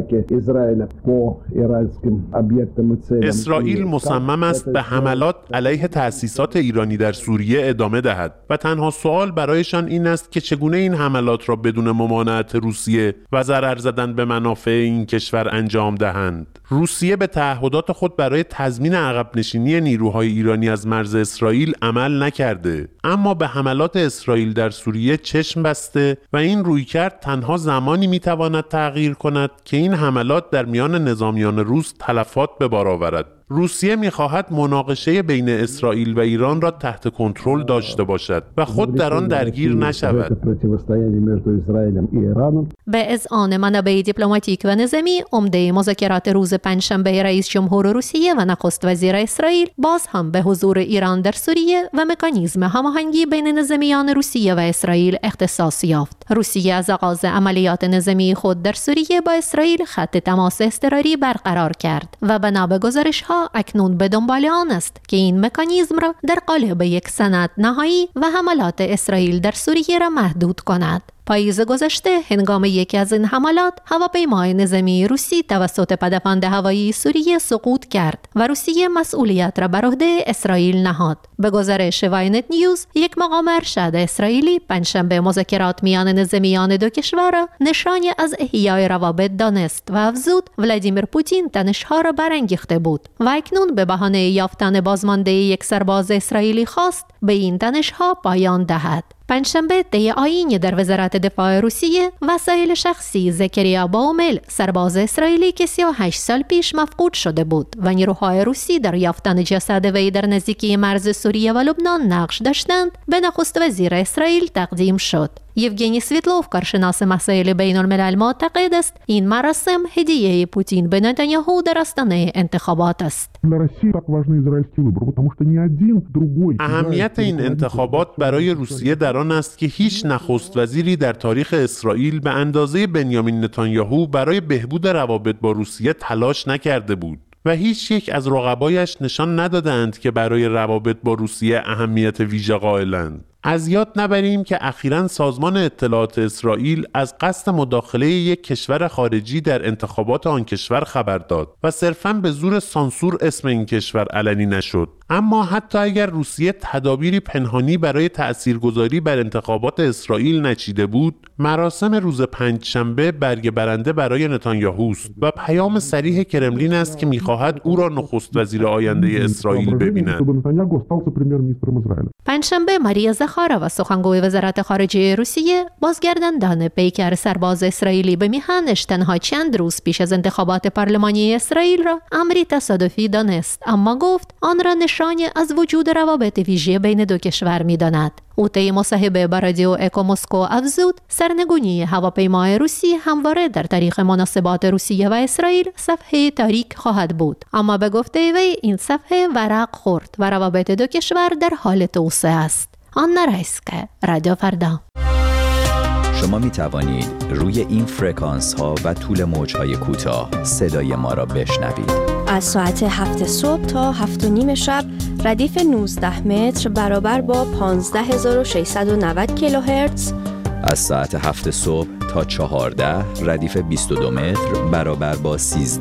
اسرائیل مصمم است به حملات علیه تأسیسات ایرانی در سوریه ادامه دهد و تنها سوال برایشان این است که چگونه این حملات را بدون ممانعت روسیه و ضرر زدن به منافع این کشور انجام دهند. روسیه به تعهدات خود برای تضمین عقب نشینی نیروهای ایرانی از مرز اسرائیل عمل نکرده، اما به حملات اسرائیل در سوریه چشم بسته و این رویکرد تنها زمانی میتواند تغییر کند که این حملات در میان نظامیان روس تلفات به بار آورد. روسیه می‌خواهد مناقشه بین اسرائیل و ایران را تحت کنترل داشته باشد و خود در آن درگیر نشود. به اذعان منابع دیپلماتیک و نظامی، عمده مذاکرات روز پنجشنبه رئیس جمهور روسیه و نخست وزیر اسرائیل باز هم به حضور ایران در سوریه و مکانیزم هماهنگی بین نظامیان روسیه و اسرائیل اختصاص یافت. روسیه از آغاز عملیات نظامی خود در سوریه با اسرائیل خط تماس اضطراری برقرار کرد و بنا به گزارش‌ها اکنون به دنبال آن است که این مکانیزم را در قالب یک سند نهایی و حملات اسرائیل در سوریه را محدود کند. پاییز گذشته هنگام یکی از این حملات هواپیمای نظامی روسی توسط پدافند هوایی سوریه سقوط کرد و روسیه مسئولیت را بر عهده اسرائیل نهاد. به گزارش واینت نیوز، یک مقام ارشد اسرائیلی پنجشنبه مذاکرات میان نظامیان دو کشور را نشانی از احیای روابط دانست و افزود ولادیمیر پوتین تنش‌ها را برانگیخته بود و اکنون به بهانه یافتن بازمانده یک سرباز اسرائیلی خواست به این تنش‌ها پایان دهد. پنجشنبه طی آیینی در وزارت دفاع روسیه وسایل شخصی زکریا باومل، سرباز اسرائیلی که 38 سال پیش مفقود شده بود و نیروهای روسی در یافتن جسد وی در نزدیکی مرز سوریه و لبنان نقش داشتند، به نخست وزیر اسرائیل تقدیم شد. یوگنی سویتلوف، کارشناس مسائل بین الملل، معتقد است این مراسم هدیه پوتین به نتانیاهو در آستانه انتخابات است. اهمیت این انتخابات برای روسیه در آن است که هیچ نخست وزیری در تاریخ اسرائیل به اندازه بنیامین نتانیاهو برای بهبود روابط با روسیه تلاش نکرده بود و هیچ یک از رقبایش نشان ندادند که برای روابط با روسیه اهمیت ویژه قائلند. از یاد نبریم که اخیراً سازمان اطلاعات اسرائیل از قصد مداخله یک کشور خارجی در انتخابات آن کشور خبر داد و صرفاً به زور سانسور اسم این کشور علنی نشد. اما حتی اگر روسیه تدابیری پنهانی برای تأثیرگذاری بر انتخابات اسرائیل نچیده بود، مراسم روز پنجشنبه برگ برنده برای نتانیاهوست و پیام صریح کرملین است که می‌خواهد او را نخست وزیر آینده اسرائیل ببیند. پنجشنبه ماریا زخارova، سخنگوی وزارت خارجه روسیه، بازگرداندن پیکر سرباز اسرائیلی به میهنش تنها چند روز پیش از انتخابات پارلمانی اسرائیل را امری تصادفی دانست، اما گفت آن را نشانی از وجود روابط ویژه بین دو کشور می‌داند. او طی مصاحبه با رادیو اکو مسکو افزود سرنگونی هواپیمای روسی همواره در تاریخ مناسبات روسیه و اسرائیل صفحه تاریک خواهد بود، اما به گفته وی این صفحه ورق خورد و روابط دو کشور در حال توسعه است. آنا رایسکه، رادیو فردا. شما می توانید روی این فرکانس ها و طول موج های کوتاه صدای ما را بشنوید. از ساعت 7 صبح تا 7:30 شب ردیف 19 متر برابر با 15690 کیلوهرتز. از ساعت 7 صبح تا 14 ردیف 22 متر برابر با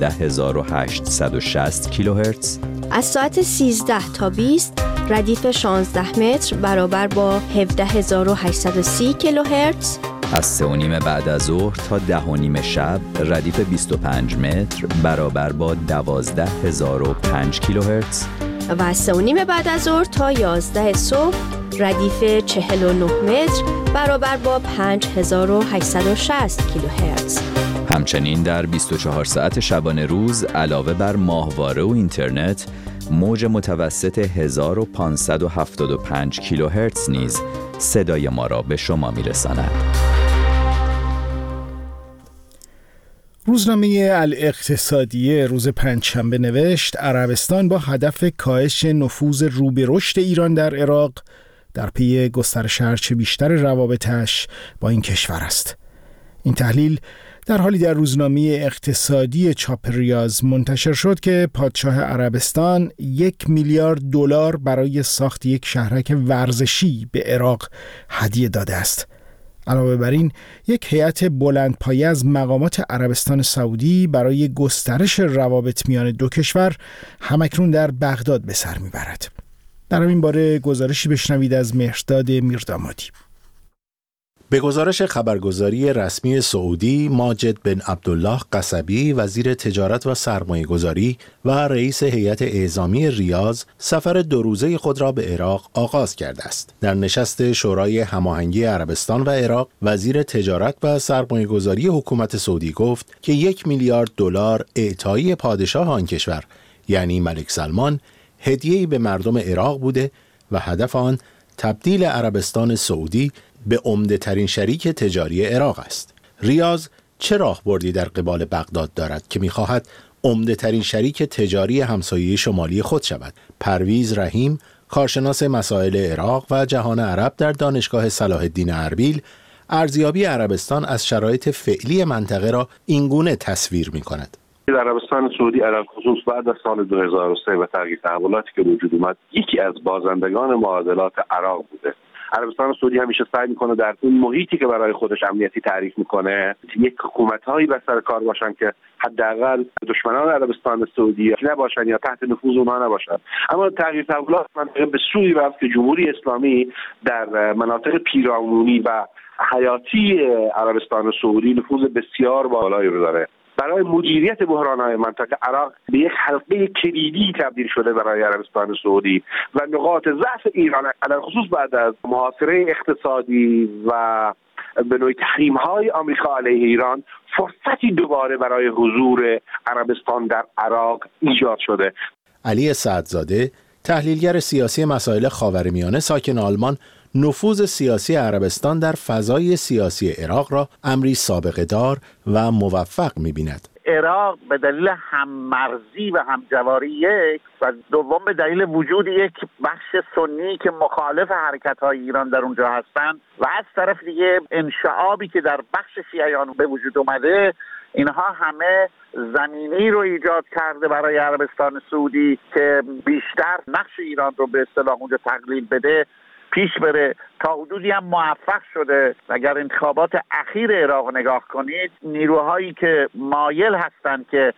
13860 کیلوهرتز. از ساعت 13 تا 20 ردیف 16 متر برابر با 17830 کیلوهرتز. از 3:30 بعد از ظهر تا 10:30 شب ردیف 25 متر برابر با 12005 کیلوهرتز. و از 3:30 بعد از ظهر تا 11 صبح ردیف 49 متر برابر با 5860 کیلوهرتز. همچنین در 24 ساعت شبانه روز علاوه بر ماهواره و اینترنت، موج متوسط 1575 کیلوهرتز نیز صدای ما را به شما میرساند. روزنامه الاقتصادیه روز پنجشنبه نوشت عربستان با هدف کاهش نفوذ رو به رشد ایران در عراق در پی گسترش هرچه بیشتر روابطش با این کشور است. این تحلیل در حالی در روزنامه اقتصادی چاپ ریاض منتشر شد که پادشاه عربستان 1 میلیارد دلار برای ساخت یک شهرک ورزشی به عراق هدیه داده است. علاوه بر این، یک هیئت بلندپایه از مقامات عربستان سعودی برای گسترش روابط میان دو کشور همکنون در بغداد به سر میبرد. در این باره گزارشی بشنوید از مهرداد میردامادی. به گزارش خبرگزاری رسمی سعودی، ماجد بن عبدالله قصبی، وزیر تجارت و سرمایه‌گذاری و رئیس هیئت اعزامی ریاض، سفر 2 روزه خود را به عراق آغاز کرده است. در نشست شورای هماهنگی عربستان و عراق، وزیر تجارت و سرمایه‌گذاری حکومت سعودی گفت که 1 میلیارد دلار اعطایی پادشاه آن کشور یعنی ملک سلمان، هدیه‌ای به مردم عراق بوده و هدف آن تبدیل عربستان سعودی به عمده‌ترین شریک تجاری عراق است. ریاض چه راهبردی در قبال بغداد دارد که می‌خواهد عمده‌ترین شریک تجاری همسایه شمالی خود شود؟ پرویز رحیم، کارشناس مسائل عراق و جهان عرب در دانشگاه صلاح الدین اربیل، ارزیابی عربستان از شرایط فعلی منطقه را اینگونه تصویر می‌کند. در عربستان سعودی علل خصوص بعد از سال 2003 و تغییر تحولاتی که وجود اومد، یکی از بازندگان معادلات عراق بوده. عربستان سعودی همیشه سعی میکنه در اون محیطی که برای خودش امنیتی تعریف میکنه یک حکومت‌هایی به سر کار باشن که حداقل دشمنان عربستان سعودی نباشن یا تحت نفوذ اونها نباشن. اما تغییر تحولات منطقه به سوی رفت که جمهوری اسلامی در مناطق پیرامونی و حیاتی عربستان سعودی نفوذ بسیار بالایی رو داره. برای مدیریت بحران‌های منطقه عراق به یک حلقه کلیدی تبدیل شده برای عربستان سعودی و نقاط ضعف ایران علاوه خصوص بعد از محاصره اقتصادی و به نوعی تحریم‌های آمریکا علیه ایران فرصتی دوباره برای حضور عربستان در عراق ایجاد شده. علی سعدزاده، تحلیلگر سیاسی مسائل خاورمیانه ساکن آلمان، نفوذ سیاسی عربستان در فضای سیاسی عراق را امری سابقه دار و موفق می‌بیند. عراق به دلیل هممرزی و همجواری یک و دوم به دلیل وجود یک بخش سنی که مخالف حرکت‌های ایران در اونجا هستند و از طرف دیگه انشعابی که در بخش شیعیان به وجود اومده، اینها همه زمینه‌ای رو ایجاد کرده برای عربستان سعودی که بیشتر نقش ایران رو به اصطلاح اونجا تقلیل بده، پیش بره. تا حدودی هم موفق شده. اگر انتخابات اخیر عراق نگاه کنید، نیروهایی که مایل هستند که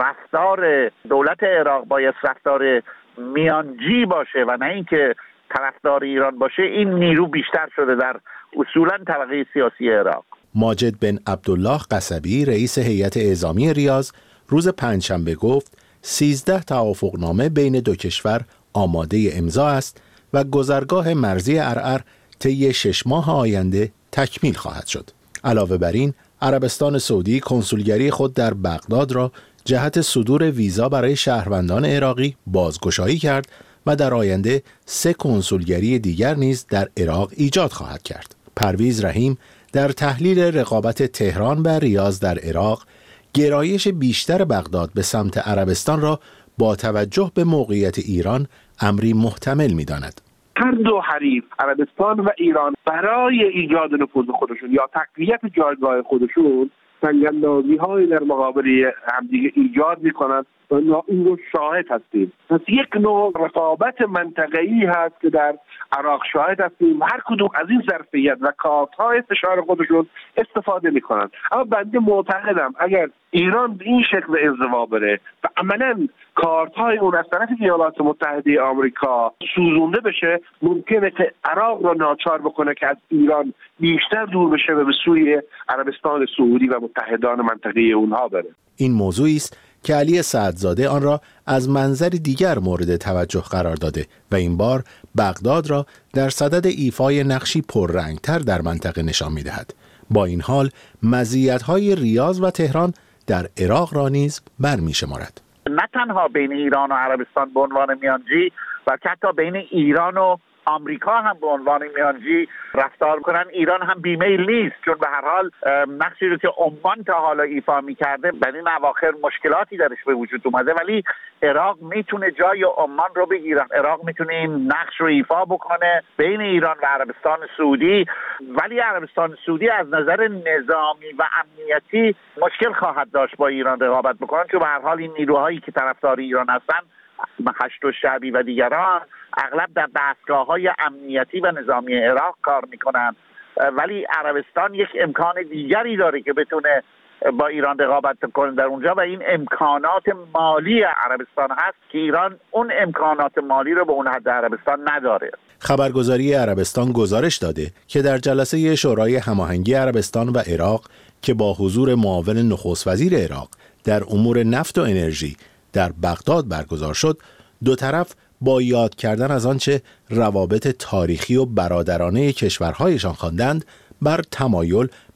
رفتار دولت عراق باید رفتار میانجی باشه و نه اینکه طرفدار ایران باشه، این نیرو بیشتر شده در اصولا طبقه سیاسی عراق. ماجد بن عبدالله قصبی، رئیس هیئت اعزامی ریاض، روز پنجشنبه گفت 13 توافقنامه بین دو کشور آماده امضا است و گذرگاه مرزی عرعر طی 6 ماه آینده تکمیل خواهد شد. علاوه بر این، عربستان سعودی کنسولگری خود در بغداد را جهت صدور ویزا برای شهروندان عراقی بازگشایی کرد و در آینده 3 کنسولگری دیگر نیز در عراق ایجاد خواهد کرد. پرویز رحیم در تحلیل رقابت تهران و ریاض در عراق، گرایش بیشتر بغداد به سمت عربستان را با توجه به موقعیت ایران امری محتمل می‌داند. هر دو حریف، عربستان و ایران، برای ایجاد نفوذ خودشون یا تقویت جایگاه خودشون سنگ‌اندازی‌های در مقابل همدیگه ایجاد می‌کنند و این رو شاهد هستیم. پس یک نوع رقابت منطقه‌ای هست که در عراق شاهد هستیم. هر کدوم از این ظرفیت و کارت‌های فشار خودشون استفاده می‌کنند. اما بنده معتقدم اگر ایران به این شکل انزوا بره و عملاً کارت‌های اون از طرف ایالات متحده آمریکا سوزونده بشه، ممکنه که عراق را ناچار بکنه که از ایران بیشتر دور بشه و به سوی عربستان سعودی و متحدان منطقه اونها بره. این موضوعی است که علی سعدزاده آن را از منظر دیگر مورد توجه قرار داده و این بار بغداد را در صدد ایفای نقشی پررنگتر در منطقه نشان می‌دهد. با این حال مزیت‌های ریاض و تهران در عراق را نیز برمی‌شمارد. نه تنها بین ایران و عربستان به عنوان میانجی، بلکه حتی بین ایران و آمریکا هم به عنوان میانجی رفتار کنن. ایران هم بیمیل نیست، چون به هر حال نقشی رو که عمان تا حالا ایفا می‌کرده در این اواخر مشکلاتی درش به وجود اومده، ولی عراق میتونه جای عمان رو بگیره. عراق میتونه این نقش رو ایفا بکنه بین ایران و عربستان سعودی، ولی عربستان سعودی از نظر نظامی و امنیتی مشکل خواهد داشت با ایران رقابت بکنن، چون به هر حال این نیروهایی که طرفدار ایران هستن، هشت شعبی و دیگران، اغلب در دستگاه‌های امنیتی و نظامی عراق کار میکنن، ولی عربستان یک امکان دیگری داره که بتونه با ایران رقابت کنه در اونجا و این امکانات مالی عربستان هست که ایران اون امکانات مالی رو به اون حد عربستان نداره. خبرگزاری عربستان گزارش داده که در جلسه شورای هماهنگی عربستان و عراق که با حضور معاون نخست وزیر عراق در امور نفت و انرژی در بغداد برگزار شد، دو طرف با یاد کردن از آنچه روابط تاریخی و برادرانه کشورهایشان خواندند، بر تمایل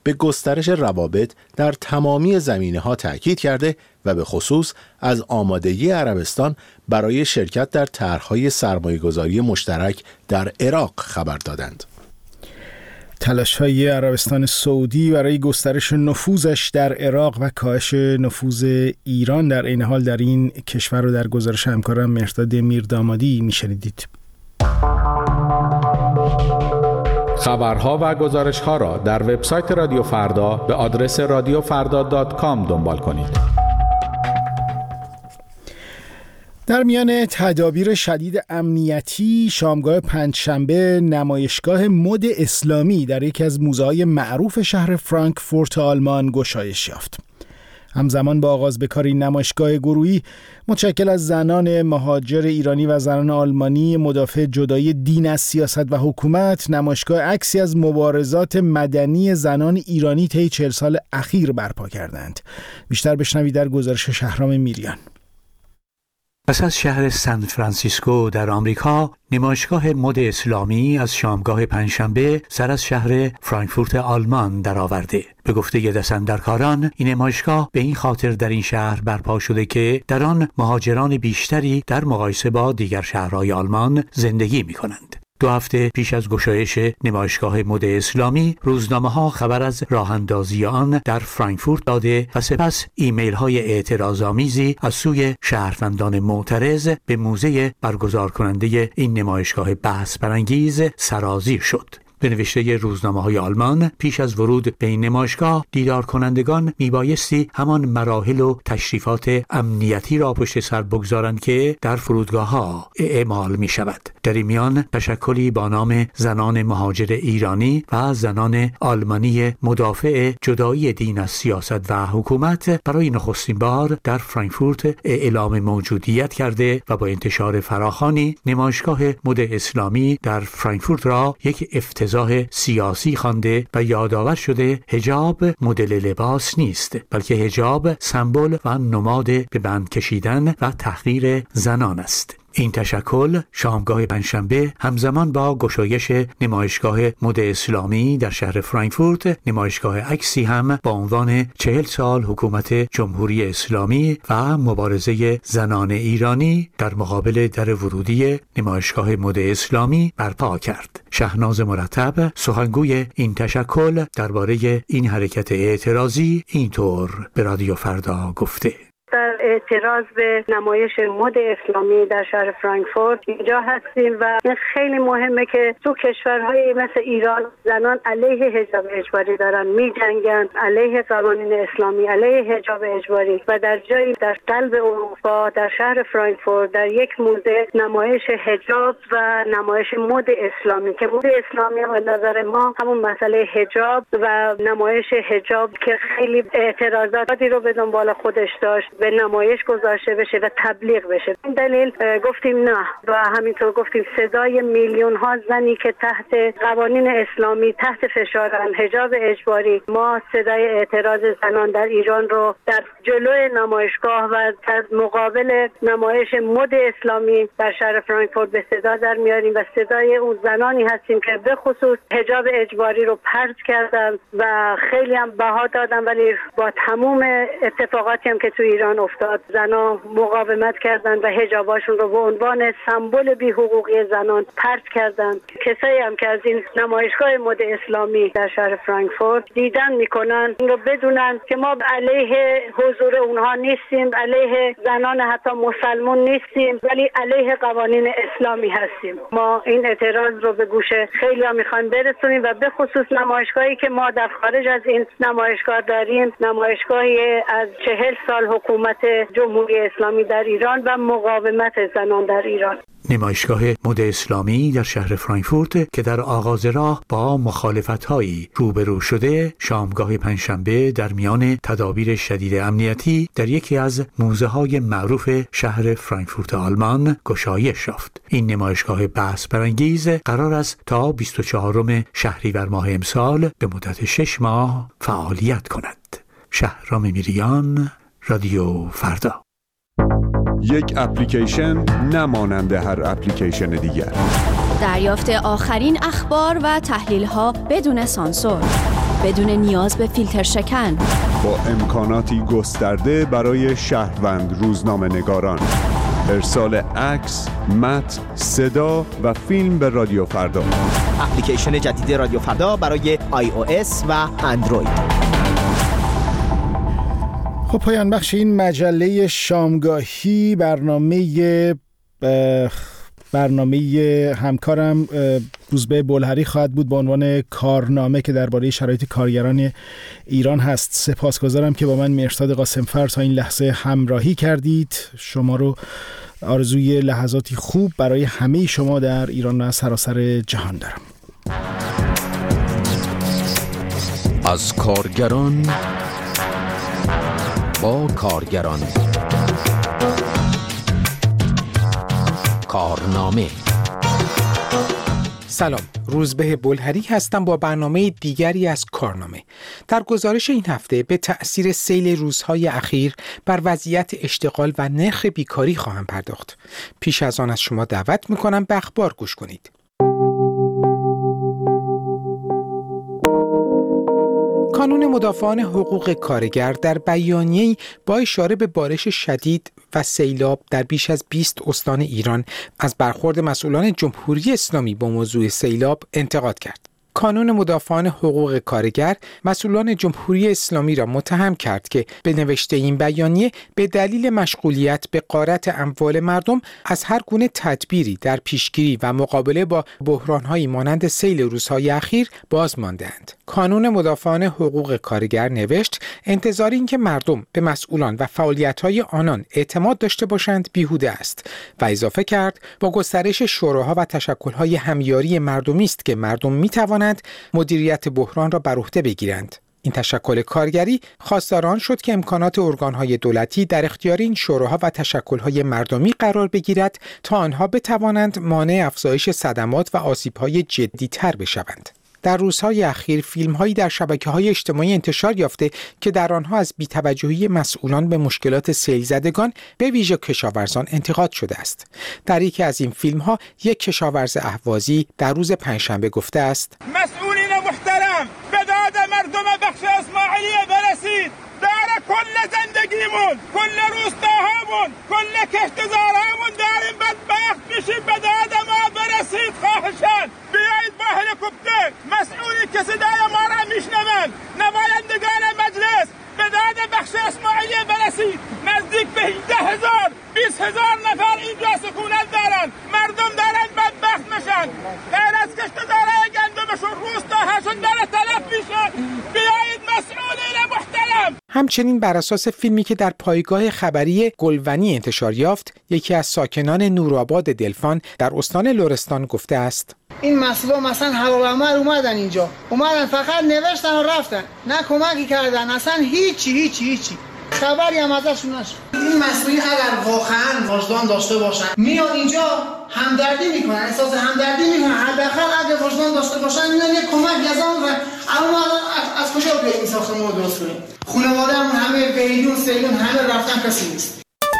به گسترش روابط در تمامی زمینه‌ها تاکید کرده و به خصوص از آمادگی عربستان برای شرکت در طرح‌های سرمایه‌گذاری مشترک در عراق خبر دادند. تلاش‌های عربستان سعودی برای گسترش نفوذش در عراق و کاهش نفوذ ایران در این حال در این کشور رو در گزارش همکارم مهرداد میردامادی میشنیدید. خبرها و گزارش‌ها را در وبسایت رادیو فردا به آدرس radiofarda.com دنبال کنید. در میان تدابیر شدید امنیتی، شامگاه پنجشنبه نمایشگاه مد اسلامی در یکی از موزه‌های معروف شهر فرانکفورت آلمان گشایش یافت. همزمان با آغاز به کار این نمایشگاه گروهی متشکل از زنان مهاجر ایرانی و زنان آلمانی مدافع جدایی دین از سیاست و حکومت، نمایشگاه عکسی از مبارزات مدنی زنان ایرانی طی 40 سال اخیر برپا کردند. بیشتر بشنوید در گزارش شهرام میریان. پس از شهر سان فرانسیسکو در آمریکا، نمایشگاه مد اسلامی از شامگاه پنجشنبه سر از شهر فرانکفورت آلمان درآورده. به گفته دستاندرکاران، این نمایشگاه به این خاطر در این شهر برپا شده که در آن مهاجران بیشتری در مقایسه با دیگر شهرهای آلمان زندگی می‌کنند. 2 هفته پیش از گشایش نمایشگاه مد اسلامی، روزنامه‌ها خبر از راه‌اندازی آن در فرانکفورت داده و سپس ایمیل‌های اعتراض‌آمیزی از سوی شهروندان معترض به موزه برگزار کننده این نمایشگاه بحث برانگیز سرازیر شد. به نوشته روزنامه‌های آلمان، پیش از ورود به این نمایشگاه دیدار کنندگان میبایستی همان مراحل و تشریفات امنیتی را پشت سر بگذارند که در فرودگاه‌ها اعمال می شود. در این میان تشکلی با نام زنان مهاجر ایرانی و زنان آلمانی مدافع جدایی دین از سیاست و حکومت برای نخستین بار در فرانکفورت اعلام موجودیت کرده و با انتشار فراخوانی نمایشگاه مد اسلامی در فرانکفورت را یک افتضاح سیاسی خوانده و یادآور شده حجاب مدل لباس نیست، بلکه حجاب سمبل و نماد به بند کشیدن و تحقیر زنان است. این تشکل شامگاه پنجشنبه همزمان با گشایش نمایشگاه مد اسلامی در شهر فرانکفورت، نمایشگاه عکسی هم با عنوان 40 سال حکومت جمهوری اسلامی و مبارزه زنان ایرانی در مقابل در ورودی نمایشگاه مد اسلامی برپا کرد. شهناز مرتب، سخنگوی این تشکل، درباره این حرکت اعتراضی اینطور به رادیو فردا گفته: در اعتراض به نمایش مد اسلامی در شهر فرانکفورت اینجا هستیم و خیلی مهمه که تو کشورهای مثل ایران زنان علیه حجاب اجباری دارن می‌جنگن، علیه قوانین اسلامی، علیه حجاب اجباری و در جایی در قلب اروپا در شهر فرانکفورت در یک موزه نمایش حجاب و نمایش مد اسلامی که مد اسلامی به نظر ما همون مسئله حجاب و نمایش حجاب که خیلی اعتراضاتی رو به دنبال خودش داشت به نمایش گذاشته بشه و تبلیغ بشه. این دلیل گفتیم نه و همینطور گفتیم صدای میلیون ها زنی که تحت قوانین اسلامی تحت فشارن، حجاب اجباری، ما صدای اعتراض زنان در ایران رو در جلوی نمایشگاه و در مقابل نمایش مد اسلامی در شهر فرانکفورت به صدا در میاریم و صدای اون زنانی هستیم که به خصوص حجاب اجباری رو پرت کردن و خیلی هم بها دادن، ولی با تمام اتفاقاتی هم که تو ایران افتاد زنان مقاومت کردن و حجاباشون رو به عنوان سمبل بی‌حقوقی زنان پرت کردن. کسایی هم که از این نمایشگاه مد اسلامی در شهر فرانکفورت دیدن میکنن این رو بدونن که ما علیه حضور اونها نیستیم، علیه زنان حتی مسلمون نیستیم، ولی علیه قوانین اسلامی هستیم. ما این اعتراض رو به گوش خیلی ها میخوایم برسونیم و به خصوص نمایشگاهی که ما در خارج از این نمایشگاه داریم، نمایشگاهی از 40 سال حکومت جمهوری اسلامی در ایران و مقاومت زنان در ایران. نمایشگاه مد اسلامی در شهر فرانکفورت که در آغاز راه با مخالفت‌هایی روبرو شده، شامگاه پنجشنبه در میان تدابیر شدید امنیتی در یکی از موزه‌های معروف شهر فرانکفورت آلمان گشایش یافت. این نمایشگاه بحث برانگیز قرار است تا 24 شهریور ماه امسال به مدت 6 ماه فعالیت کند. شهرام میریان، رادیو فردا. یک اپلیکیشن نمانند هر اپلیکیشن دیگر. دریافت آخرین اخبار و تحلیل‌ها بدون سانسور. بدون نیاز به فیلتر شکن، با امکاناتی گسترده برای شهروند روزنامه‌نگاران. ارسال عکس، متن، صدا و فیلم به رادیو فردا. اپلیکیشن جدید رادیو فردا برای iOS و اندروید. خب پایان بخش این مجله شامگاهی برنامه همکارم روزبه بلهری خواهد بود با عنوان کارنامه که درباره شرایط کارگران ایران هست. سپاسگزارم که با من مهرزاد قاسمفر تا این لحظه همراهی کردید. شما رو آرزوی لحظاتی خوب برای همه شما در ایران و سراسر جهان دارم. از کارگران با کارگران، کارنامه. سلام، روزبه بلهری هستم با برنامه دیگری از کارنامه. در گزارش این هفته به تأثیر سیل روزهای اخیر بر وضعیت اشتغال و نرخ بیکاری خواهم پرداخت. پیش از آن از شما دعوت میکنم به اخبار گوش کنید. کانون مدافعان حقوق کارگر در بیانیه‌ای با اشاره به بارش شدید و سیلاب در بیش از 20 استان ایران از برخورد مسئولان جمهوری اسلامی با موضوع سیلاب انتقاد کرد. کانون مدافعان حقوق کارگر مسئولان جمهوری اسلامی را متهم کرد که به نوشته این بیانیه به دلیل مشغولیت به غارت اموال مردم از هر گونه تدبیری در پیشگیری و مقابله با بحران‌هایی مانند سیل روزهای اخیر باز مانده‌اند. کانون مدافعان حقوق کارگر نوشت انتظار این که مردم به مسئولان و فعالیت‌های آنان اعتماد داشته باشند بیهوده است و اضافه کرد با گسترش شوراها و تشکل‌های همیاری مردمی است که مردم می‌توانند مدیریت بحران را بر عهده بگیرند. این تشکل کارگری خواستار آن شد که امکانات ارگان‌های دولتی در اختیار این شوراها و تشکل‌های مردمی قرار بگیرد تا آنها بتوانند مانع افزایش صدمات و آسیب‌های جدی‌تر بشوند. در روزهای اخیر فیلم‌هایی در شبکه‌های اجتماعی انتشار یافته که در آنها از بی‌توجهی مسئولان به مشکلات سیل زدگان به ویژه کشاورزان انتقاد شده است. در یکی از این فیلم‌ها یک کشاورز اهوازی در روز پنجشنبه گفته است: مسئولین محترم، به داد مردم بخش اسماعیلیه برسید. در کل زندگیمون، کل روستاهامون، کل کشتزارهامون داریم بدبخت میشیم. به داد ما برسید خواهشاً. بیایید با هلیکوپتر، مسئولی که صدای ما را میشنون، نمایندگان مجلس، به داد بخش اسماعیلیه برسید. نزدیک به 18,000 20,000 نفر اینجا سکونت دارن. مردم دارن بدبخت میشن. غیر از کشتزارهای گندمشون روستاهاشون داره تلف میشن. بیایید مسئولین محترم. همچنین بر اساس فیلمی که در پایگاه خبری گلونی انتشار یافت، یکی از ساکنان نورآباد دلفان در استان لرستان گفته است: این مسئولا مثلا هوالامر اومدن اینجا، اومدن فقط نوشتن و رفتن، نه کمکی کردن، اصلا هیچی خبری هم ازشون نشد. این مسئولی اگر واقعا وجدان داشته باشن میان اینجا همدردی میکنن، احساس همدردی میکنن، حداقل اگر وجدان داشته باشن میان یک کمک گزان و اما از کجا بیاییم این ساختمون رو درست کنیم؟ خانواده‌مون همه بیرون سیلون همه رفتن، کسی نیست.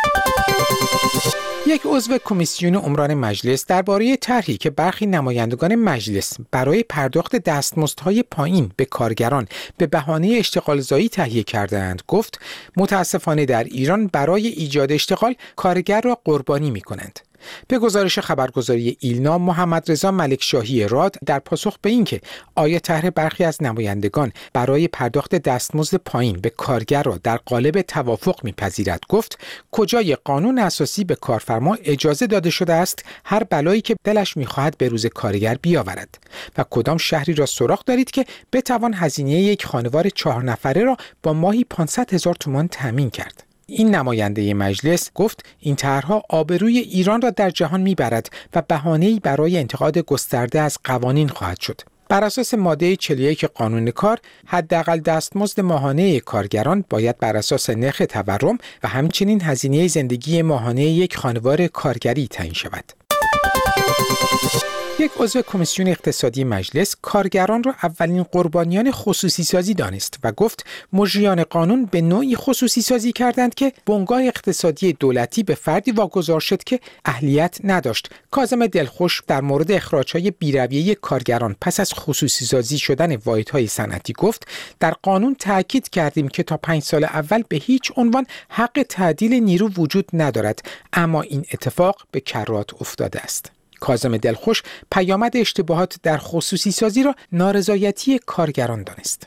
یک عضو کمیسیون عمران مجلس درباره طرحی که برخی نمایندگان مجلس برای پرداخت دستمزدهای پایین به کارگران به بهانه اشتغالزایی تهیه کرده‌اند گفت متاسفانه در ایران برای ایجاد اشتغال کارگر را قربانی می‌کنند. به گزارش خبرگزاری ایلنا، محمد رضا ملکشاهی راد در پاسخ به اینکه آیا طرح برخی از نمایندگان برای پرداخت دستمزد پایین به کارگر را در قالب توافق می‌پذیرد گفت کجای قانون اساسی به کارفرما اجازه داده شده است هر بلایی که دلش می‌خواهد به روز کارگر بیاورد و کدام شهری را سراغ دارید که بتوان هزینه یک خانوار 4 نفره را با ماهی 500,000 تومان تامین کرد. این نماینده مجلس گفت این طرح‌ها آبروی ایران را در جهان میبرد و بهانه‌ای برای انتقاد گسترده از قوانین خواهد شد. بر اساس ماده 41 قانون کار، حداقل دستمزد ماهانه کارگران باید بر اساس نرخ تورم و همچنین هزینه زندگی ماهانه یک خانوار کارگری تعیین شود. یک عضو کمیسیون اقتصادی مجلس کارگران را اولین قربانیان خصوصی سازی دانست و گفت مجریان قانون به نوعی خصوصی سازی کردند که بنگاه اقتصادی دولتی به فردی واگذار شد که اهلیت نداشت. کاظم دلخوش در مورد اخراج‌های بی‌رویه کارگران پس از خصوصی سازی شدن واحدهای صنعتی گفت در قانون تاکید کردیم که تا 5 سال اول به هیچ عنوان حق تعدیل نیرو وجود ندارد، اما این اتفاق به کرات افتاده است. کاظم دلخوش پیامد اشتباهات در خصوصی سازی را نارضایتی کارگران دانست.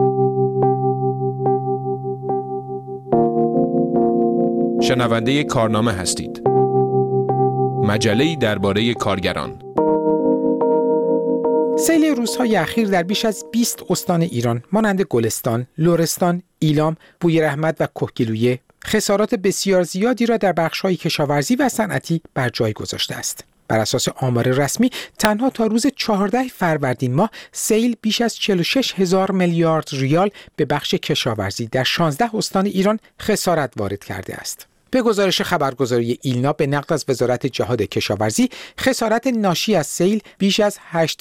شنونده کارنامه هستید. مجله‌ای درباره کارگران. سیل روزهای اخیر در بیش از 20 استان ایران مانند گلستان، لرستان، ایلام، بویراحمد و کهگیلویه خسارات بسیار زیادی را در بخش‌های کشاورزی و صنعتی بر جای گذاشته است. بر اساس آمار رسمی تنها تا روز 14 فروردین ماه سیل بیش از 46,000 میلیارد ریال به بخش کشاورزی در 16 استان ایران خسارت وارد کرده است. به گزارش خبرگزاری ایلنا به نقل از وزارت جهاد کشاورزی، خسارت ناشی از سیل بیش از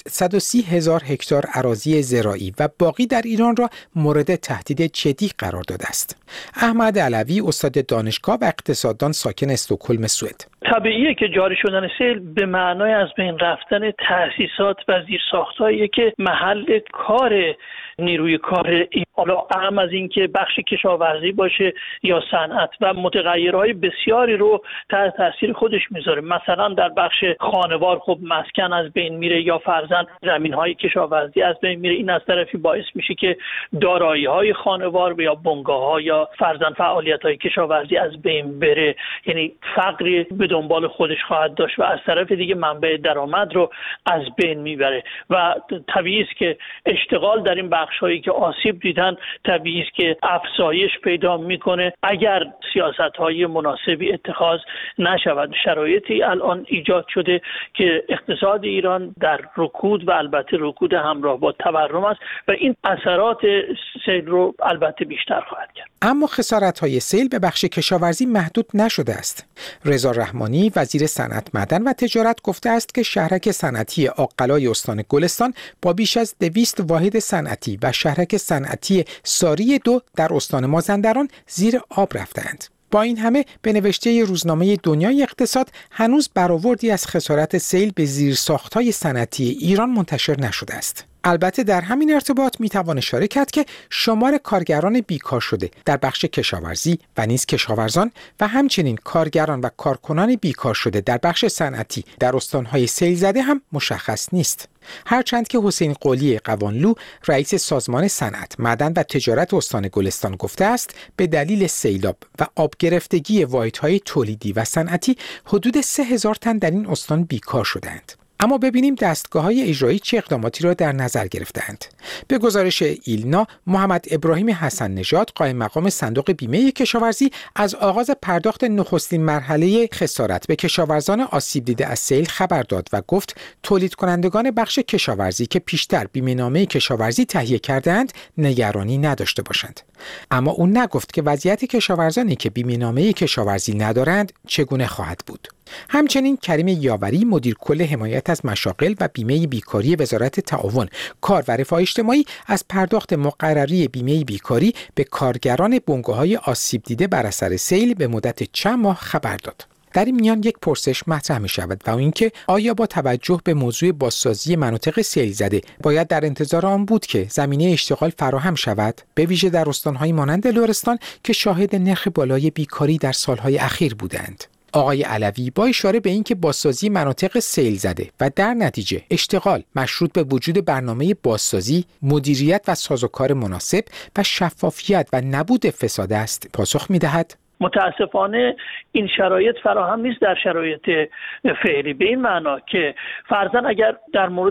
830,000 هکتار اراضی زراعی و باقی در ایران را مورد تهدید جدی قرار داده است. احمد علوی استاد دانشگاه و اقتصاددان ساکن استکهلم سوئد: طبیعیه که جاری شدن سیل به معنای از بین رفتن تأسیسات و زیرساخت‌هایی که محل کار نیروی کار، حالا اهم از این که بخش کشاورزی باشه یا صنعت، و متغیرهای بسیاری رو تحت تاثیر خودش میذاره. مثلا در بخش خانوار خب مسکن از بین میره یا فرضاً زمین‌های کشاورزی از بین میره. این از طرفی باعث میشه که دارایی‌های خانوار یا بنگاه‌ها یا فرضاً فعالیت‌های کشاورزی از بین بره، یعنی فقری به دنبال خودش خواهد داشت و از طرف دیگه منبع درآمد رو از بین میبره و طبیعی است که اشتغال در این بخش‌هایی که آسیب دیدن طبیعی است که افزایش پیدا میکنه اگر سیاست‌های مناسبی اتخاذ نشود. شرایطی الان ایجاد شده که اقتصاد ایران در رکود و البته رکود همراه با تورم است و این اثرات سیل رو البته بیشتر خواهد کرد. اما خسارت‌های سیل به بخش کشاورزی محدود نشده است. رضا رحمانی وزیر صنعت، معدن و تجارت گفته است که شهرک صنعتی آقلای استان گلستان با بیش از 200 واحد صنعتی و شهرک صنعتی ساری 2 در استان مازندران زیر آب رفتند. با این همه به نوشته روزنامه دنیای اقتصاد هنوز برآوردی از خسارت سیل به زیرساخت‌های صنعتی ایران منتشر نشده است. البته در همین ارتباط میتوان اشاره کرد که شمار کارگران بیکار شده در بخش کشاورزی و نیز کشاورزان و همچنین کارگران و کارکنان بیکار شده در بخش صنعتی در استان‌های سیل زده هم مشخص نیست. هرچند که حسین قلی قوانلو رئیس سازمان صنعت، معدن و تجارت استان گلستان گفته است به دلیل سیلاب و آب گرفتگی واحدهای تولیدی و صنعتی حدود 3,000 تن در این استان بیکار شدند. اما ببینیم دستگاه‌های اجرایی چه اقداماتی را در نظر گرفتند. به گزارش ایلنا، محمد ابراهیم حسن نژاد قائم مقام صندوق بیمه کشاورزی از آغاز پرداخت نخستین مرحله خسارت به کشاورزان آسیب دیده از سیل خبر داد و گفت تولید کنندگان بخش کشاورزی که پیشتر بیمه‌نامه کشاورزی تهیه کردند نگرانی نداشته باشند. اما او نگفت که وضعیت کشاورزانی که بیمه‌نامه کشاورزی ندارند چگونه خواهد بود. همچنین کریم یاوری مدیر کل حمایت از مشاغل و بیمه بیکاری وزارت تعاون، کار و رفاه اجتماعی از پرداخت مقرری بیمه بیکاری به کارگران بنگاه‌های آسیب دیده بر اثر سیل به مدت چند ماه خبر داد. در این میان یک پرسش مطرح می شود و اینکه آیا با توجه به موضوع بازسازی مناطق سیل زده باید در انتظار آن بود که زمینه اشتغال فراهم شود، به ویژه در استان‌های مانند لرستان که شاهد نرخ بالای بیکاری در سالهای اخیر بودند. آقای علوی با اشاره به اینکه بازسازی مناطق سیل زده و در نتیجه اشتغال مشروط به وجود برنامه بازسازی، مدیریت و سازوکار مناسب و شفافیت و نبود فساد است، پاسخ می‌دهد: متاسفانه این شرایط فراهم نیست در شرایط فعلی، به این معنا که فرضاً اگر در مورد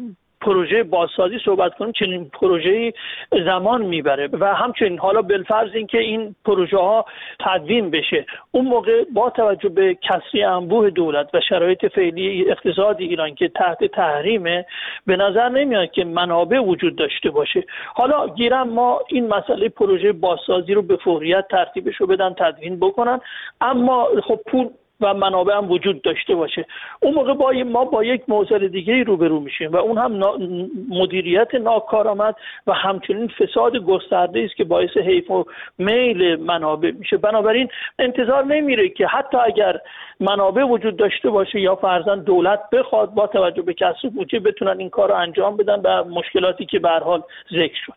پروژه بازسازی صحبت کنیم چنین پروژه‌ای زمان میبره و همچنین حالا بالفرض اینکه این پروژه ها تدوین بشه، اون موقع با توجه به کسری انبوه دولت و شرایط فعلی اقتصاد ایران که تحت تحریمه به نظر نمیاد که منابع وجود داشته باشه. حالا گیرم ما این مسئله پروژه بازسازی رو به فوریت ترتیبش رو بدن تدوین بکنن، اما خب پول و منابع هم وجود داشته باشه. اون موقع ما با یک معضل دیگه روبرو میشیم و اون هم مدیریت ناکارآمد و همچنین فساد گسترده است که باعث حیف و میل منابع میشه. بنابراین انتظار نمیره که حتی اگر منابع وجود داشته باشه یا فرضاً دولت بخواد با توجه به کسب بودجه بتونن این کار رو انجام بدن و مشکلاتی که به هر حال ذکر شد.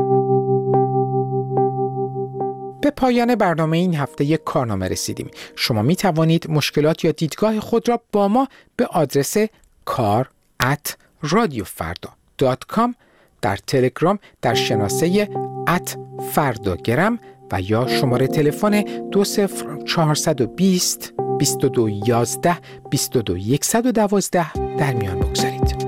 به پایان برنامه این هفته یک کارنامه رسیدیم. شما می توانید مشکلات یا دیدگاه خود را با ما به آدرس kar@radiofarda.com در تلگرام در شناسه @فرداگرم و یا شماره تلفن 20420 2211 22112 در میان بگذارید.